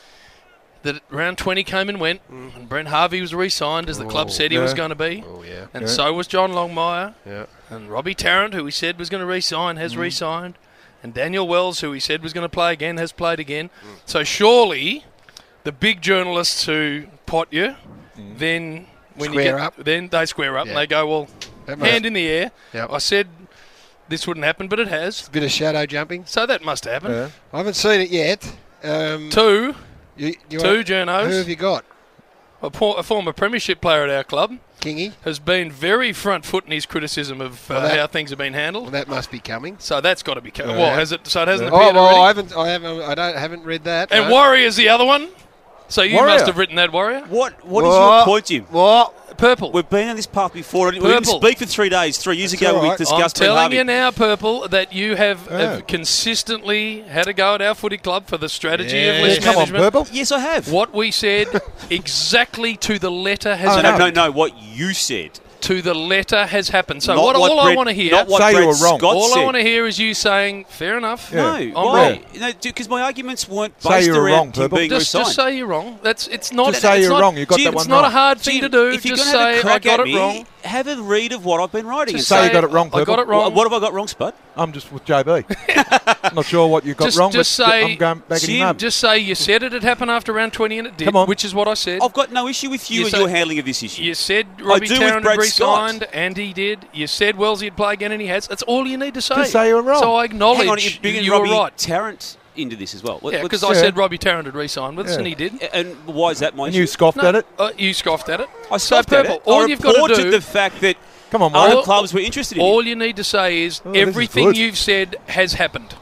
that round twenty came and went, and Brent Harvey was re-signed as the club said he was Yeah. going to be, Oh, yeah. and Yeah. so was John Longmire, Yeah. and Robbie Tarrant, who he said was going to re-sign, has re-signed. And Daniel Wells, who he said was going to play again, has played again. So surely the big journalists who pot you, then when Square you get, up. then they square up Yeah. and they go, well, That must- hand in the air. Yep. I said this wouldn't happen, but it has. Bit of shadow jumping. So that must happen. Yeah. I haven't seen it yet. Um, Two, you, you two Who have journos, you got? a, por- a former premiership player at our club, Kingy? has been very front foot in his criticism of uh, Well, that- how things have been Well, handled. that must be coming. So that's got to be co- Yeah. Well, has it? So it hasn't Oh, appeared well, already. I haven't. I haven't. I don't. Haven't read that. And no. Warrior's the other one. So you Warrior. must have written that, Warrior. What What is What? your point, Jim? What? Purple. We've been on this path before. We didn't Purple. speak for three days. Three years That's ago, all we right. discussed I'm Brent telling Harvey. you now, Purple, that you have, Yeah. have consistently had a go at our footy club for the strategy Yeah. of list Come on, management. Purple. Yes, I have. What we said exactly to the letter has Oh, No, happened. no, no. What you said. To the letter has happened. So Not what, all I Brett- want to hear, Not what Say you Brett were wrong. Scott all said. I want to hear is you saying, fair enough. Yeah. No, I'm why? wrong. No, because my arguments weren't Say based you were around wrong, him Purple. being Just, resigned. just say you're wrong. That's it's not. Just say it's you're not- wrong. You got Jim, that one It's not wrong. a hard thing Jim, to do. if you're Just going to have say a crack I got at it me, wrong. have a read of what I've been writing. Just and say say, you got it wrong, I got Purple. it wrong. What, what have I got wrong, Spud? I'm just with J B. Not sure what you got Just- wrong, just but say- I'm going back in Jim, him up. just say you said it had happened after round twenty and it did, Come on. which is what I said. I've got no issue with you, You and say- your handling of this issue. You said Robbie do with Tarrant had Brad Scott. re-signed, and he did. You said Wellesley would play again, and he has. That's all you need to say. Just say you were wrong. So I acknowledge Hang on, you're you, bringing you were Robbie right. Tarrant into this as well. What- Yeah, what's- because I Yeah. said Robbie Tarrant had re-signed with us, Yeah. and he did. And why is that my And issue? you scoffed No, at it. uh, you scoffed at it. I So, scoffed at Purple, it. all I you've got to reported do- the fact that Come on, other Mike. clubs were interested in All him. you need to say is Oh, this is everything good. you've said has happened.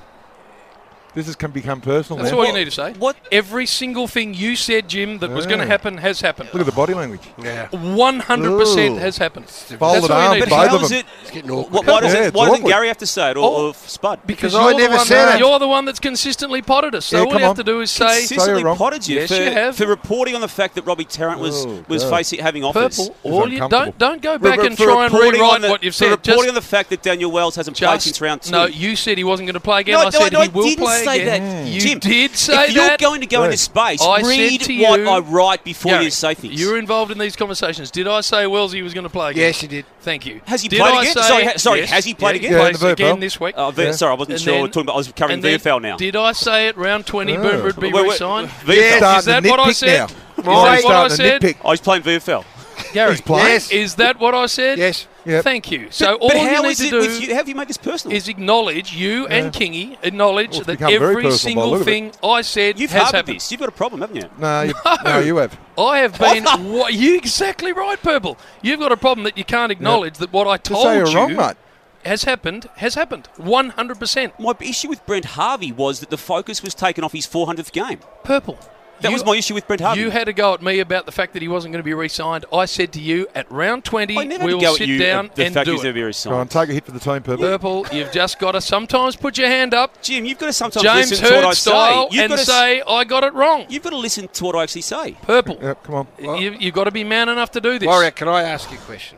This has can become personal That's now. all you need to say. What? Every single thing you said, Jim, that was going to Yeah. happen has happened. Look at the body language. Yeah. one hundred percent Ooh. has happened. Folded That's all you arms, need But to both say. how of is them. it? It's getting awkward. What, why does Yeah, it, it's why doesn't awkward. Gary have to say it, or, Oh, or Spud? Because I you're the never one said that- it. You're the one that's consistently potted us. So Yeah, all come you have on. to do is say Consistently wrong. potted you, Yes, for, you have. for reporting on the fact that Robbie Tarrant was, Oh, was God. facing having offers. purple. All you uncomfortable. don't don't go For- back and for try and reporting rewrite on the, what you've for said. reporting Just, on the fact that Daniel Wells hasn't played just since round two. no. You said he wasn't going to play again. No, I no, said no, he I will didn't play say again. that. You Jim, did say if you're that. going to go Yeah. into space, I said read to what you- I write before Gary, you say things. you were involved in these conversations. Did I say Wellesley was going to play again? Yes, you did. Thank you. Has he Did played I again? say- Sorry, ha- sorry, yes, has he played yeah, again? He Yeah, plays in the V F L. again this week. Oh, V- Yeah. sorry, I wasn't And sure. then- We're talking about, I was covering and then V F L now. Did I say at round twenty Oh. Boomer would be Wait, wait, re-signed? V F L. Starting Is that to what I nitpick said? now. Is He's that what I starting to said? nitpick. Oh, he's playing V F L. Gary, He's playing. Yes. is that what I said? Yes. Yep. Thank you. So but all but you how need is to it do with you? How have you made this personal? is acknowledge, you and Yeah. Kingy, acknowledge Well, it's that become very every personal by the single look of it. thing I said You've has harbored happened. this. You've got a problem, haven't you? No, you, No. no, you have. I have been. what, you exactly right, Purple. You've got a problem that you can't acknowledge that what I Just told say you're you wrong, mate. has happened. Has happened. One hundred percent. My issue with Brent Harvey was that the focus was taken off his four hundredth game. Purple. That You- was my issue with Brent Harvey. You had a go at me about the fact that he wasn't going to be re-signed. I said to you, at round twenty, I never had we'll to go sit at you down at the and fact do he's it. going to be Go on, resigned. take a hit for the team, Purple. Purple, you've just got to sometimes put your hand up, Jim, you've got to sometimes James listen to what I Hurd style, say. You've and got to, say, I got it wrong. You've got to listen to what I actually say. Purple, Yep, come on. you, you've got to be man enough to do this. Warrior, can I ask you a question?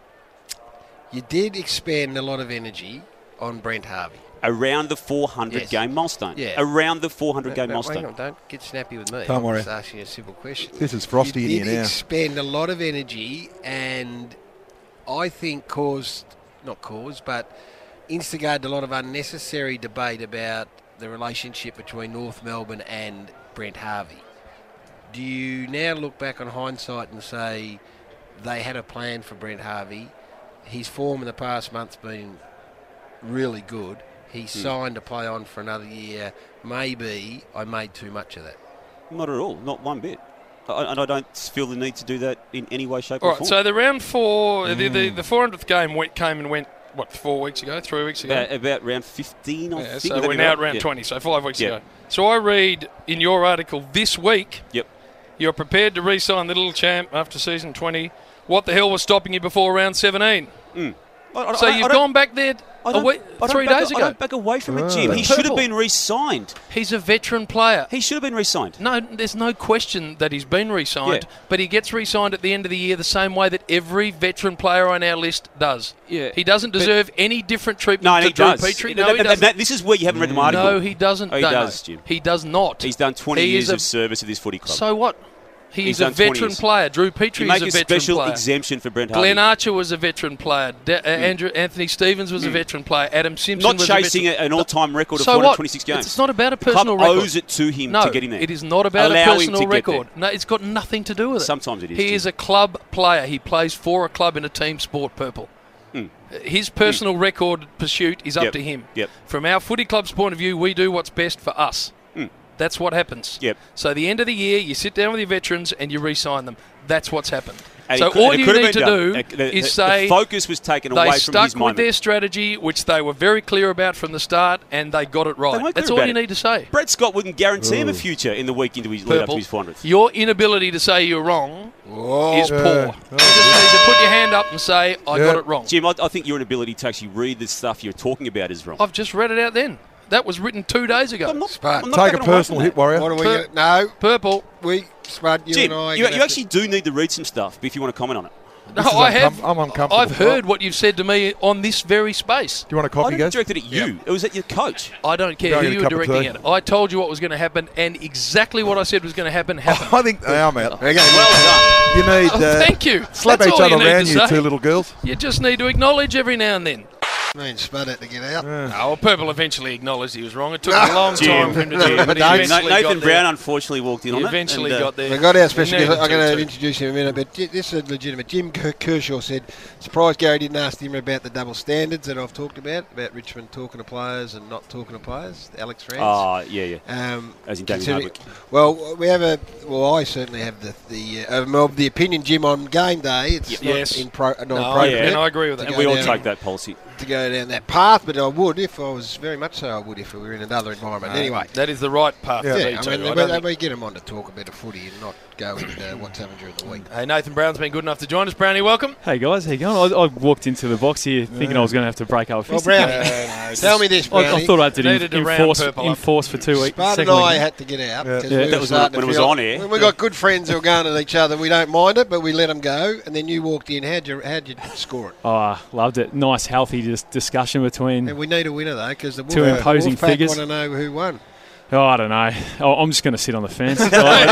You did expend a lot of energy on Brent Harvey. Around the four hundred Yes. game milestone. Yeah. Around the four hundred game No, no, hang milestone. on, don't get snappy with me. Don't I'm worry. just asking you a simple question. This is frosty in you here did now. expend a lot of energy and I think caused, not caused, but instigated a lot of unnecessary debate about the relationship between North Melbourne and Brent Harvey. Do you now look back on hindsight and say they had a plan for Brent Harvey? His form in the past month's been really good. He signed to play on for another year. Maybe I made too much of that. Not at all. Not one bit. I, and I don't feel the need to do that in any way, shape, All or right, form. so the round four, the, the, the four hundredth game went, came and went, what, four weeks ago, three weeks ago? about, about round fifteen, I Yeah, think. so Would that we're be now right? at round Yeah. twenty, so five weeks Yeah. ago. So I read in your article this week, Yep. you're prepared to re-sign the little champ after season twenty. What the hell was stopping you before round seventeen? I, I, So I, you've I don't- gone back there I a don't- week, I don't three back, days I ago. don't back away from it, Jim. But He should have Purple. been re-signed. He's a veteran player. He should have been re-signed. No, there's no question that he's been re-signed, Yeah. but he gets re-signed at the end of the year the same way that every veteran player on our list does. Yeah. He doesn't But- deserve any different treatment No, to he Drew does. Petrie. And No, that- he and doesn't. that- this is where you haven't read the article. No, he doesn't. Oh, he Damo. does, Jim. He does not. He's done twenty He years is a- of service at this footy club. So what? He's He's a done twenty veteran years. player. Drew you Petrie make is a a veteran special player. exemption for Brent Harvey. Glenn Archer was a veteran player. De- uh, Andrew Anthony Stevens was a veteran player. Adam Simpson Not was chasing a veteran. an all-time record of So four hundred what? twenty-six games. It's not about a The club personal record. owes it to him no, to get him there. it is not about Allow a him personal to get record. there. No, it's got nothing to do with it. Sometimes it is, He Jim. is a club player. He plays for a club in a team sport, Purple. His personal record pursuit is up Yep. to him. Yep. From our footy club's point of view, we do what's best for us. That's what happens. Yep. So at the end of the year, you sit down with your veterans and you re-sign them. That's what's happened. And so it could- all and it you could have need to been do done. Uh, the- is the- say the focus was taken they away from stuck his with moment. their strategy, which they were very clear about from the start, and they got it They right. weren't That's clear all about you it. need to say. Brett Scott wouldn't guarantee him a future in the week into his lead up to Purple, his four hundredth. your inability to say you're wrong Whoa. is Yeah. poor. You just need to put your hand up and say, I Yeah. got it wrong. Jim, I, I think your inability to actually read the stuff you're talking about is wrong. I've just read it out then. That was written two days ago. I'm not, Spud. I'm not Take a backing away personal from hit, that. Warrior. What are we Per- gonna, no, Purple. we, Spud, you Jim, and I are you, gonna you have actually do need to read some stuff if you want to comment on it. No, This is I uncom- have. I'm uncomfortable. I've heard what you've said to me on this very space. Do you want a I coffee, didn't guys? direct it at you. It was at your coach. I don't care Go who get a you were cup of directing tea. it. I told you what was going to happen, and exactly what I said was going to happen happened. I think I'm out. Okay, Well You need Oh, uh, thank you. slap That's each all other you need around, to you say. two little girls. You just need to acknowledge every now and then. me and Spud had to get out. Oh, well, Purple eventually acknowleded he was wrong. It took a long Jim, time for him to do Jim, it, but he Jim. eventually Nathan got Brown there. unfortunately walked in He on eventually it. and, uh, got there. We got our He special needed guest. I'm going to, to too. introduce him in a minute, but j- this is legitimate. Jim Ker- Kershaw said, surprised Gary didn't ask him about the double standards that I've talked about, about Richmond talking to players and not talking to players, Alex Rance. Oh, yeah, yeah. Um, As in Damien considering- Hardwick. Well, we have a. Well, I certainly have the the uh, um, of the opinion, Jim, on game day. It's not Yes. in pro, not No, appropriate and I agree with to that. And go we all down- take that policy. to go down that path, but I would if I was very much so. I would if we were in another environment. Anyway, That is the right path yeah, to I be to. mean, I we, don't think- we get them on to talk a bit of footy and not go into what's happened during the week. Hey, Nathan Brown's been good enough to join us. Brownie, welcome. Hey guys, how you going? I, I walked into the box here thinking I was going to have to break up a Well, fist. Brownie, tell me this, I, Brownie. I thought I had to Needed to round enforce, Purple up. enforce for two weeks. Spud and second I week. had to get out Yeah. because Yeah, we that were was when- starting when to it was feel- on air. When we got good friends who were going at each other, we don't mind it, but we let them go. And then you walked in. How'd you how'd you score it? Oh, I loved it. Nice, healthy dis- discussion between. And we need a winner though, because the Two Wolf- imposing Wolfpack figures. want to know who won. Oh, I don't know. Oh, I'm just going to sit on the fence.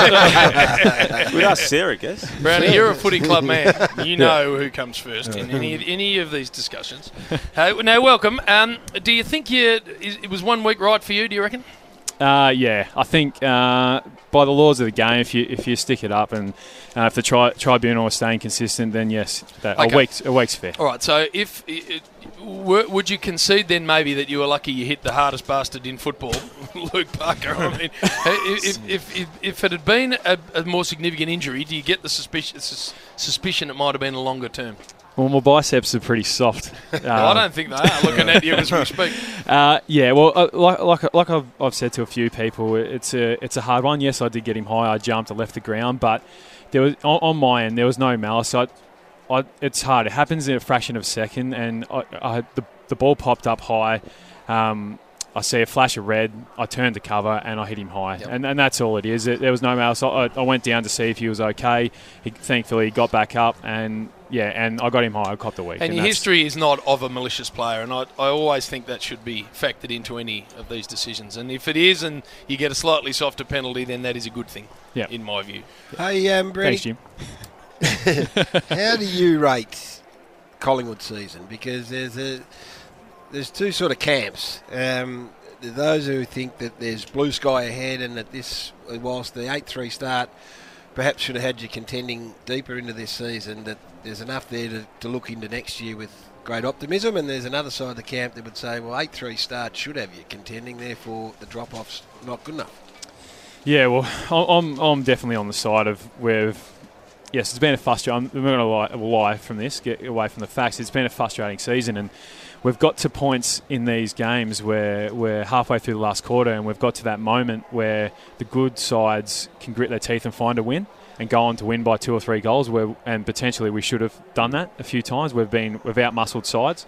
We'd ask Sarah, I guess. Brownie, you're a footy club man. You know who comes first in any any of these discussions. Uh, now, welcome. Um, do you think you is, it was one week right for you? Do you reckon? Uh, yeah, I think uh, by the laws of the game, if you if you stick it up and uh, if the tri- tribunal is staying consistent, then yes, that, Okay. a week's a week's fair. All right. So, if it, were, would you concede then maybe that you were lucky you hit the hardest bastard in football, Luke Parker? I mean, if, if, if, if it had been a, a more significant injury, do you get the suspicion sus- suspicion it might have been a longer term? Well, my biceps are pretty soft. Uh, I don't think they are looking at you as we speak. Uh, yeah, well, uh, like like like I've, I've said to a few people, it's a it's a hard one. Yes, I did get him high. I jumped, I left the ground, but there was on, on my end there was no malice. I, I, it's hard. It happens in a fraction of a second, and I, I the the ball popped up high. Um, I see a flash of red. I turned to cover and I hit him high, yep. and and that's all it is. It, there was no malice. I, I went down to see if he was okay. He thankfully he got back up, and yeah, and I got him high. I copped a week. And, and your history is not of a malicious player, and I I always think that should be factored into any of these decisions. And if it is, and you get a slightly softer penalty, then that is a good thing. Yep. In my view. Hey, um, Brady. Thanks, Jim. How do you rate Collingwood season? Because there's a there's two sort of camps. Um, those who think that there's blue sky ahead and that this, whilst the eight three start perhaps should have had you contending deeper into this season, that there's enough there to, to look into next year with great optimism. And there's another side of the camp that would say, well, eight three start should have you contending, therefore the drop-off's not good enough. Yeah, well, I'm I'm definitely on the side of where, yes, it's been a frustrating. I'm not going to lie, lie from this, get away from the facts. It's been a frustrating season, and we've got to points in these games where we're halfway through the last quarter, and we've got to that moment where the good sides can grit their teeth and find a win and go on to win by two or three goals. Where and potentially we should have done that a few times. We've been we've out-muscled sides.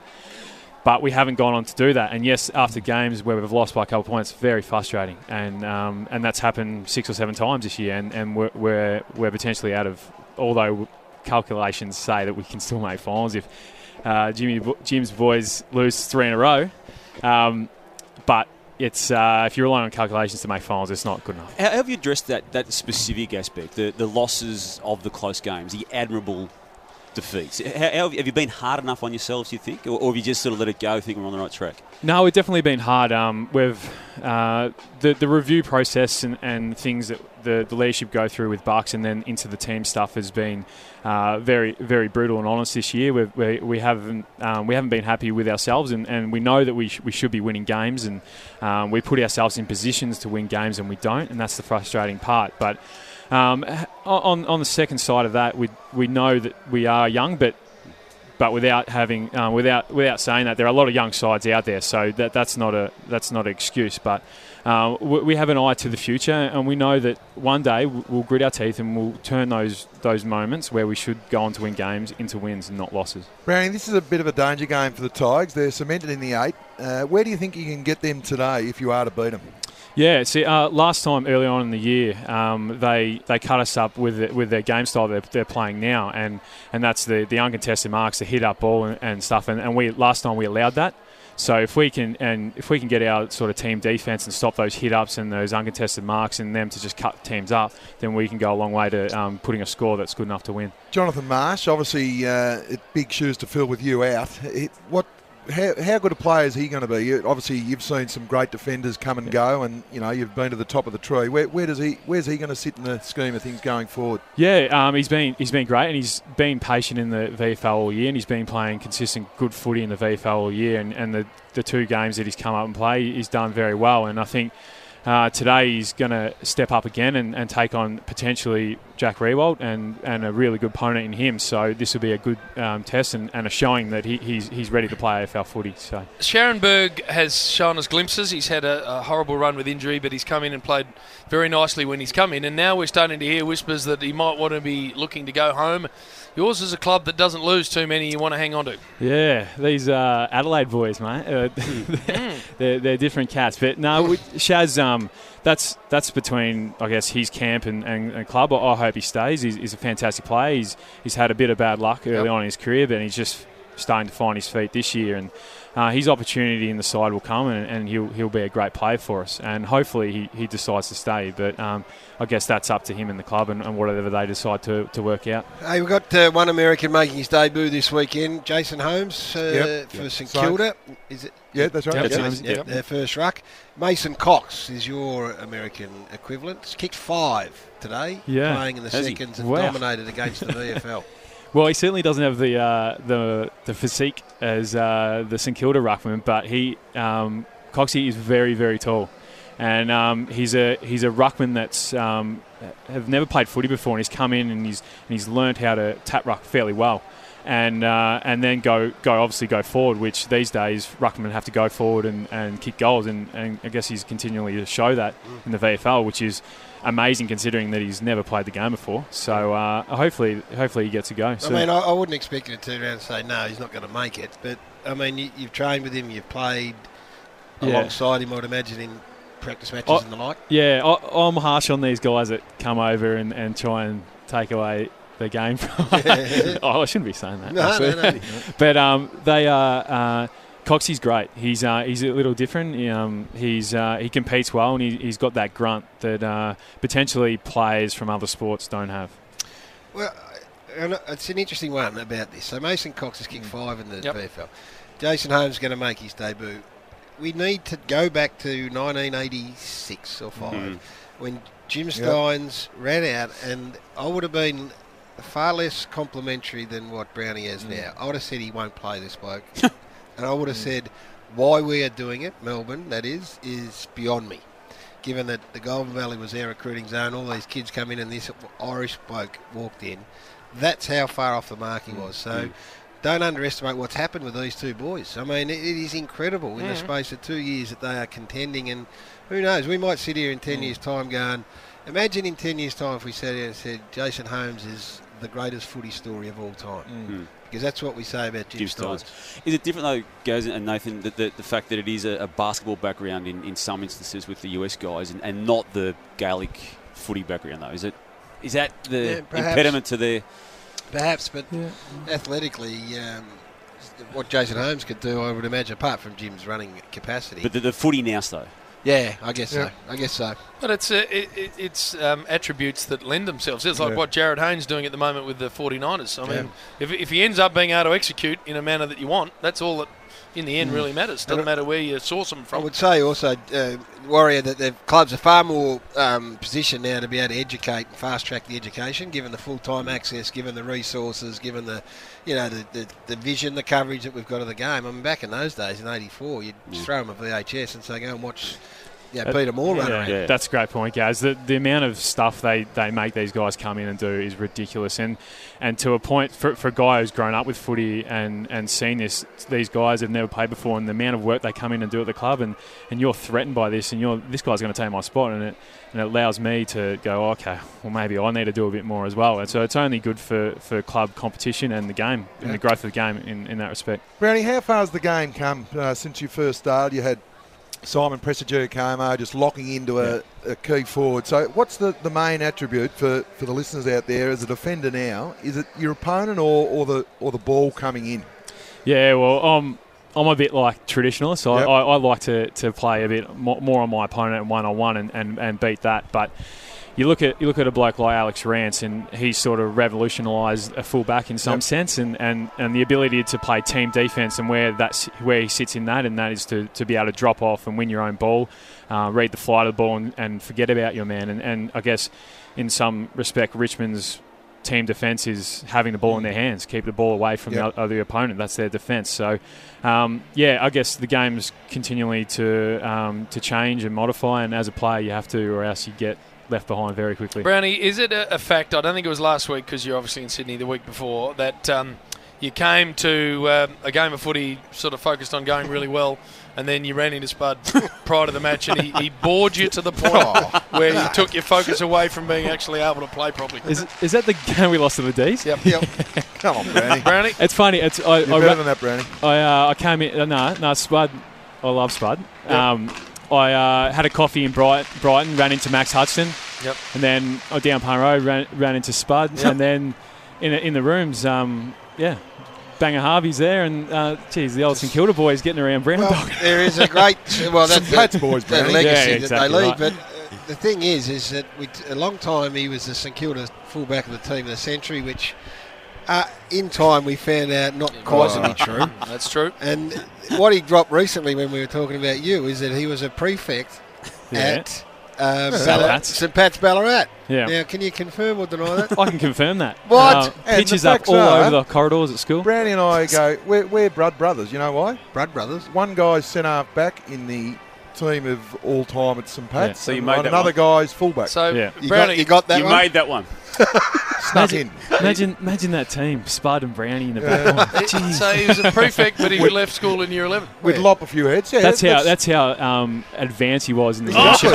But we haven't gone on to do that. And yes, after games where we've lost by a couple of points, very frustrating. And um, and that's happened six or seven times this year. And, and we're, we're we're potentially out of, although calculations say that we can still make finals if uh, Jimmy Jim's boys lose three in a row. Um, but it's uh, if you're relying on calculations to make finals, it's not good enough. How have you addressed that, that specific aspect, the, the losses of the close games, the admirable defeats? How, how, have you been hard enough on yourselves, you think, or, or have you just sort of let it go, think we're on the right track? No, we've definitely been hard. Um, we've uh, the the review process and, and things that the, the leadership go through with Bucks and then into the team stuff has been uh, very very brutal and honest this year. We've, we we haven't um, we haven't been happy with ourselves, and, and we know that we sh- we should be winning games, and um, we put ourselves in positions to win games and we don't, and that's the frustrating part. But Um, on on the second side of that, we we know that we are young, but but without having um, without without saying that, there are a lot of young sides out there. So that that's not a that's not an excuse. But uh, we, we have an eye to the future, and we know that one day we'll grit our teeth and we'll turn those those moments where we should go on to win games into wins and not losses. Brownie, this is a bit of a danger game for the Tigers. They're cemented in the eight. Uh, where do you think you can get them today if you are to beat them? Yeah, see, uh, last time early on in the year, um, they they cut us up with the, with their game style they're, they're playing now, and, and that's the, the uncontested marks, the hit up ball and, and stuff. And, and we last time we allowed that. So if we can and if we can get our sort of team defense and stop those hit ups and those uncontested marks and them to just cut teams up, then we can go a long way to um, putting a score that's good enough to win. Jonathan Marsh, obviously, uh, big shoes to fill with you out. It, what? How, how good a player is he going to be? You, obviously, you've seen some great defenders come and go, and you know you've been to the top of the tree. Where, where does he? Where's he going to sit in the scheme of things going forward? Yeah, um, he's been he's been great, and he's been patient in the V F L all year, and he's been playing consistent good footy in the V F L all year. And, and the the two games that he's come up and played, he's done very well. And I think uh, today he's going to step up again and, and take on potentially Jack Riewoldt and, and a really good opponent in him. So this will be a good um, test and, and a showing that he, he's he's ready to play A F L footy. So Scharenberg has shown us glimpses. He's had a, a horrible run with injury, but he's come in and played very nicely when he's come in. And now we're starting to hear whispers that he might want to be looking to go home. Yours is a club that doesn't lose too many you want to hang on to. Yeah, these uh, Adelaide boys, mate. Uh, they're, they're different cats. But no, with Shaz, um, that's that's between, I guess, his camp and, and, and club. I hope he stays. He's, he's a fantastic player. He's he's had a bit of bad luck early yep. on in his career, but he's just starting to find his feet this year. And uh, his opportunity in the side will come, and, and he'll he'll be a great player for us. And hopefully he, he decides to stay. But um, I guess that's up to him and the club and, and whatever they decide to, to work out. Hey, we've got uh, one American making his debut this weekend, Jason Holmes uh, yep. for yep. St Kilda. Is it? Yeah, that's right. Yep. Yep. Yep. Yep. Their first ruck. Mason Cox is your American equivalent. He's kicked five today, yeah. playing in the Has seconds he? and Wow. dominated against the V F L. Well, he certainly doesn't have the uh, the the physique as uh, the St Kilda ruckman, but he um, Coxie is very very tall, and um, he's a he's a ruckman that's um, have never played footy before, and he's come in and he's and he's learned how to tap ruck fairly well. and uh, and then go go obviously go forward. Which these days ruckmen have to go forward and, and kick goals, and, and I guess he's continually to show that in the V F L, which is amazing considering that he's never played the game before. So uh, hopefully hopefully he gets a go. So I mean, I, I wouldn't expect you to turn around and say no, he's not going to make it. But I mean, you, you've trained with him, you've played Yeah. alongside him, I'd imagine, in practice matches I- and the like. Yeah, I, I'm harsh on these guys that come over and, and try and take away the game. oh, I shouldn't be saying that. No, actually. no, no. But um, they are. Uh, Coxie's great. He's uh, he's a little different. He, um, he's uh, he competes well, and he, he's got that grunt that uh, potentially players from other sports don't have. Well, and it's an interesting one about this. So Mason Cox has kicked five in the Yep. V F L. Jason Holmes is going to make his debut. We need to go back to nineteen eighty-six or five Mm. when Jim Steins ran out, and I would have been far less complimentary than what Brownie is now. I would have said he won't play this bloke. And I would have said why we are doing it, Melbourne, that is, is beyond me. Given that the Golden Valley was our recruiting zone, all these kids come in and this Irish bloke walked in. That's how far off the mark he was. So don't underestimate what's happened with these two boys. I mean, it, it is incredible in the space of two years that they are contending. And who knows, we might sit here in ten years' time going, imagine in ten years' time if we sat here and said Jason Holmes is the greatest footy story of all time. Mm. Because that's what we say about Jim, Jim Steins. Steins. Is it different though, Gaz and Nathan, that the, the fact that it is a, a basketball background in, in some instances with the U S guys and, and not the Gaelic footy background though? Is it is that the Yeah, perhaps. impediment to their... Perhaps, but athletically, um, what Jason Holmes could do, I would imagine, apart from Jim's running capacity. But the, the footy now, though. yeah, I guess Yeah. so. I guess so. But it's uh, it, it, it's um, attributes that lend themselves. It's like Yeah. what Jared Haynes doing at the moment with the forty-niners. I mean, if, if he ends up being able to execute in a manner that you want, that's all that in the end really matters. Doesn't matter where you source them I from. would say also, uh, Warrior, that the clubs are far more um, positioned now to be able to educate and fast track the education, given the full time access, given the resources, given the, you know, the, the, the vision, the coverage that we've got of the game. I mean, back in those days in eighty-four, you'd just throw them a V H S and say, go and watch, you know, Uh, Peter Moore run Yeah, around. Yeah. that's a great point, guys. The, the amount of stuff they, they make these guys come in and do is ridiculous. And and to a point, for, for a guy who's grown up with footy and, and seen this, these guys have never played before, and the amount of work they come in and do at the club, and, and you're threatened by this, and you're this guy's going to take my spot, and it and it allows me to go, oh, okay, well, maybe I need to do a bit more as well. And so it's only good for, for club competition and the game, and the growth of the game in, in that respect. Brownie, how far has the game come uh, since you first started? You had Simon Prestigiacomo just locking into a, a key forward. So what's the, the main attribute for, for the listeners out there as a defender now? Is it your opponent or, or the or the ball coming in? Yeah, well, um, I'm a bit like traditionalist. So Yep. I, I like to, to play a bit mo- more on my opponent one on one and, and, and beat that. But you look at you look at a bloke like Alex Rance, and he's sort of revolutionised a fullback in some Yep. sense, and, and, and the ability to play team defence, and where that's where he sits in that, and that is to, to be able to drop off and win your own ball, uh, read the flight of the ball, and, and forget about your man. And, and I guess in some respect, Richmond's team defence is having the ball in their hands, keep the ball away from Yep. the other opponent. That's their defence. So, um, yeah, I guess the game's continually to um, to change and modify, and as a player, you have to, or else you get left behind very quickly. Brownie, is it a, a fact, I don't think it was last week because you're obviously in Sydney the week before, that um, you came to uh, a game of footy sort of focused on going really well, and then you ran into Spud prior to the match, and he, he bored you to the point where he took your focus away from being actually able to play properly? Is, is that the game we lost to the D's? Yep. Yep. Come on, Brownie. Brownie? It's funny. It's I, You're I, better ra- than that, Brownie. I, uh, I came in. No, no, Spud. I love Spud. Um, I uh, had a coffee in Bright, Brighton, ran into Max Hudson. Yep. And then oh, down Pine Road, ran, ran into Spud. Yep. And then in in the rooms, um, yeah, Banger Harvey's there. And, uh, geez, the old St Kilda boys getting around Brown Well, Dog. there is a great, well, that's Pat's the, boys, the Brownie. legacy Yeah, that exactly they leave. right. But uh, the thing is, is that we, a long time he was the St Kilda fullback of the team of the century, which uh, in time we found out not quite to be true. That's true. And what he dropped recently when we were talking about you is that he was a prefect Yeah. at um, Saint Ballarat- Pat's. Saint Pat's Ballarat. Yeah. Now, can you confirm or deny that? I can confirm that. What? Uh, And pictures the up facts all are- over the corridors at school. Brownie and I go, we're, we're blood brothers. You know why? Brad Brothers. One guy's centre half back in the team of all time at St Pat's. Yeah, so you and made that another one. guy's fullback. So, Yeah. You Brownie, got, you got that You one? made that one. Snuck in. Imagine, imagine that team, Spud and Brownie in the back line. he- so he was a prefect, but he left school in year eleven. We'd lop a few heads. Yeah, That's how that's how um, advanced he was in the Oh, leadership.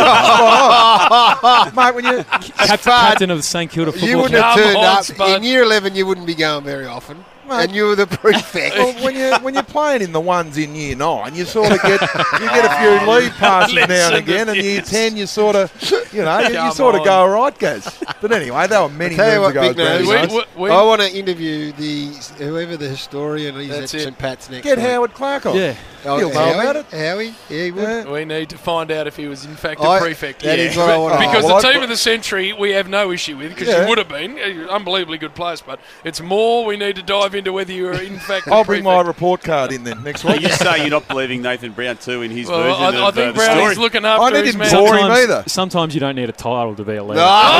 mate, when you Cap- captain of the St Kilda football You wouldn't club. have turned Come on, up. Spud. In year eleven, you wouldn't be going very often. And you were the prefect. well, when you when you're playing in the ones in year nine, you sort of get you get a few lead passes now and Listen again, to and year this. ten you sort of you know you, you Come sort of on. go all right, Gaz. But anyway, they were many Tell you moons what, ago. Big Nose, Brownie. We- we- we- I want to interview the whoever the historian is That's at it. St Pat's next Get week. Howard Clark on. Yeah. Oh, He'll know Howie? about it. Howie? Yeah, he would. Yeah. We need to find out if he was in fact a I- prefect. that Yeah. is what I want to know. Because Oh, well, the I- team of the century we have no issue with because Yeah. you would have been uh, unbelievably good players, but it's more we need to dive into whether you were in fact. I'll a bring prefect. my report card in then next Are week. you say you're not believing Nathan Brown too in his Well, version I, I of think uh, the Brownie's story? looking I after his didn't man. bore him Sometimes, either. sometimes you don't need a title to be a leader.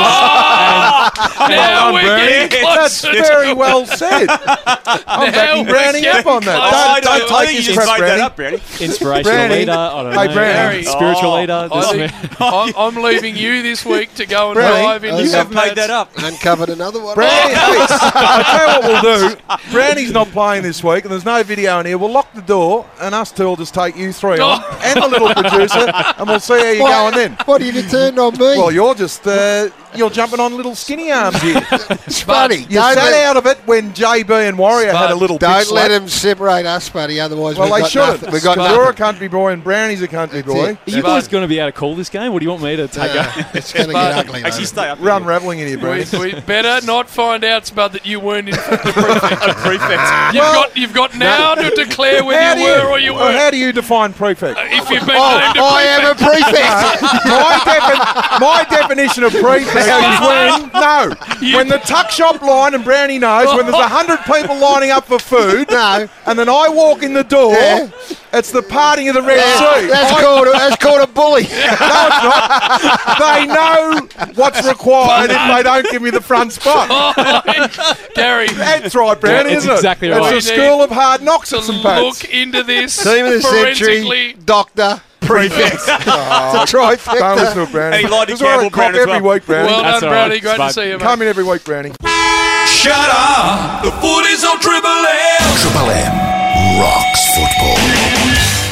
Now Well we're done, getting Brownie. That's closer. very well said. I'm Now backing we're Brownie up on that. getting I Don't, don't, don't I take think you this just crap, made that Brownie. up, Brownie. Inspirational Brownie. leader. I don't Hey, know. Brownie. Spiritual Oh. leader. I This think man. I'm, I'm leaving you this week to go and Brownie, dive into you some have made Pats. that up. Uncovered another one. Brownie, I tell you what we'll do. Brownie's not playing this week, and there's no video in here. We'll lock the door, and us two will just take you three on, Oh. and the little producer, and we'll see how you're What? going then. What have you turned on me? Well, you're just uh, you're jumping on little skinny arms here. Spuddy, You don't, sat let, out of it when J B and Warrior had a Spud, little don't bitch let slap. them separate us, Spuddy. Otherwise, Well, we've they got shouldn't. nothing. We've got Because you're a nothing. country boy and Brownie's a country That's boy. it. Are you boys going to be able to call this game, or do you want me to take Uh, over? it's going to get ugly. Actually, mate. stay up. We're unravelling in here, Brownie. We, we better not find out, Spud, that you weren't in fact the prefect. A prefect. You've Well- got you've got now to declare How whether do you were or you well, weren't. how do you define prefect? If you've been Oh, named a I am a prefect. prefect. my, defi- my definition of prefect is when no, when the tuck shop line and Brownie knows when there's a hundred people lining up for food. No. and then I walk in the door. Yeah. It's the parting of the Red Yeah, Sea. that's I- called a, that's called a bully. No, it's not. They know what's required if they don't give me the front spot. Gary, That's right, Brownie, Yeah, isn't it's it? exactly It's right. a We school of hard knocks to at St Pat's. look into this Team of the century, forensically. doctor, prefect. It's a trifecta. Don't listen to Brownie. And he lied to This is why I Campbell cop Brown as every well. week, Brownie. Well That's done, all right. Brownie. Great to Spud. see you, mate. Come in every week, Brownie. Shut up! The footy's on Triple M. Triple M rocks football.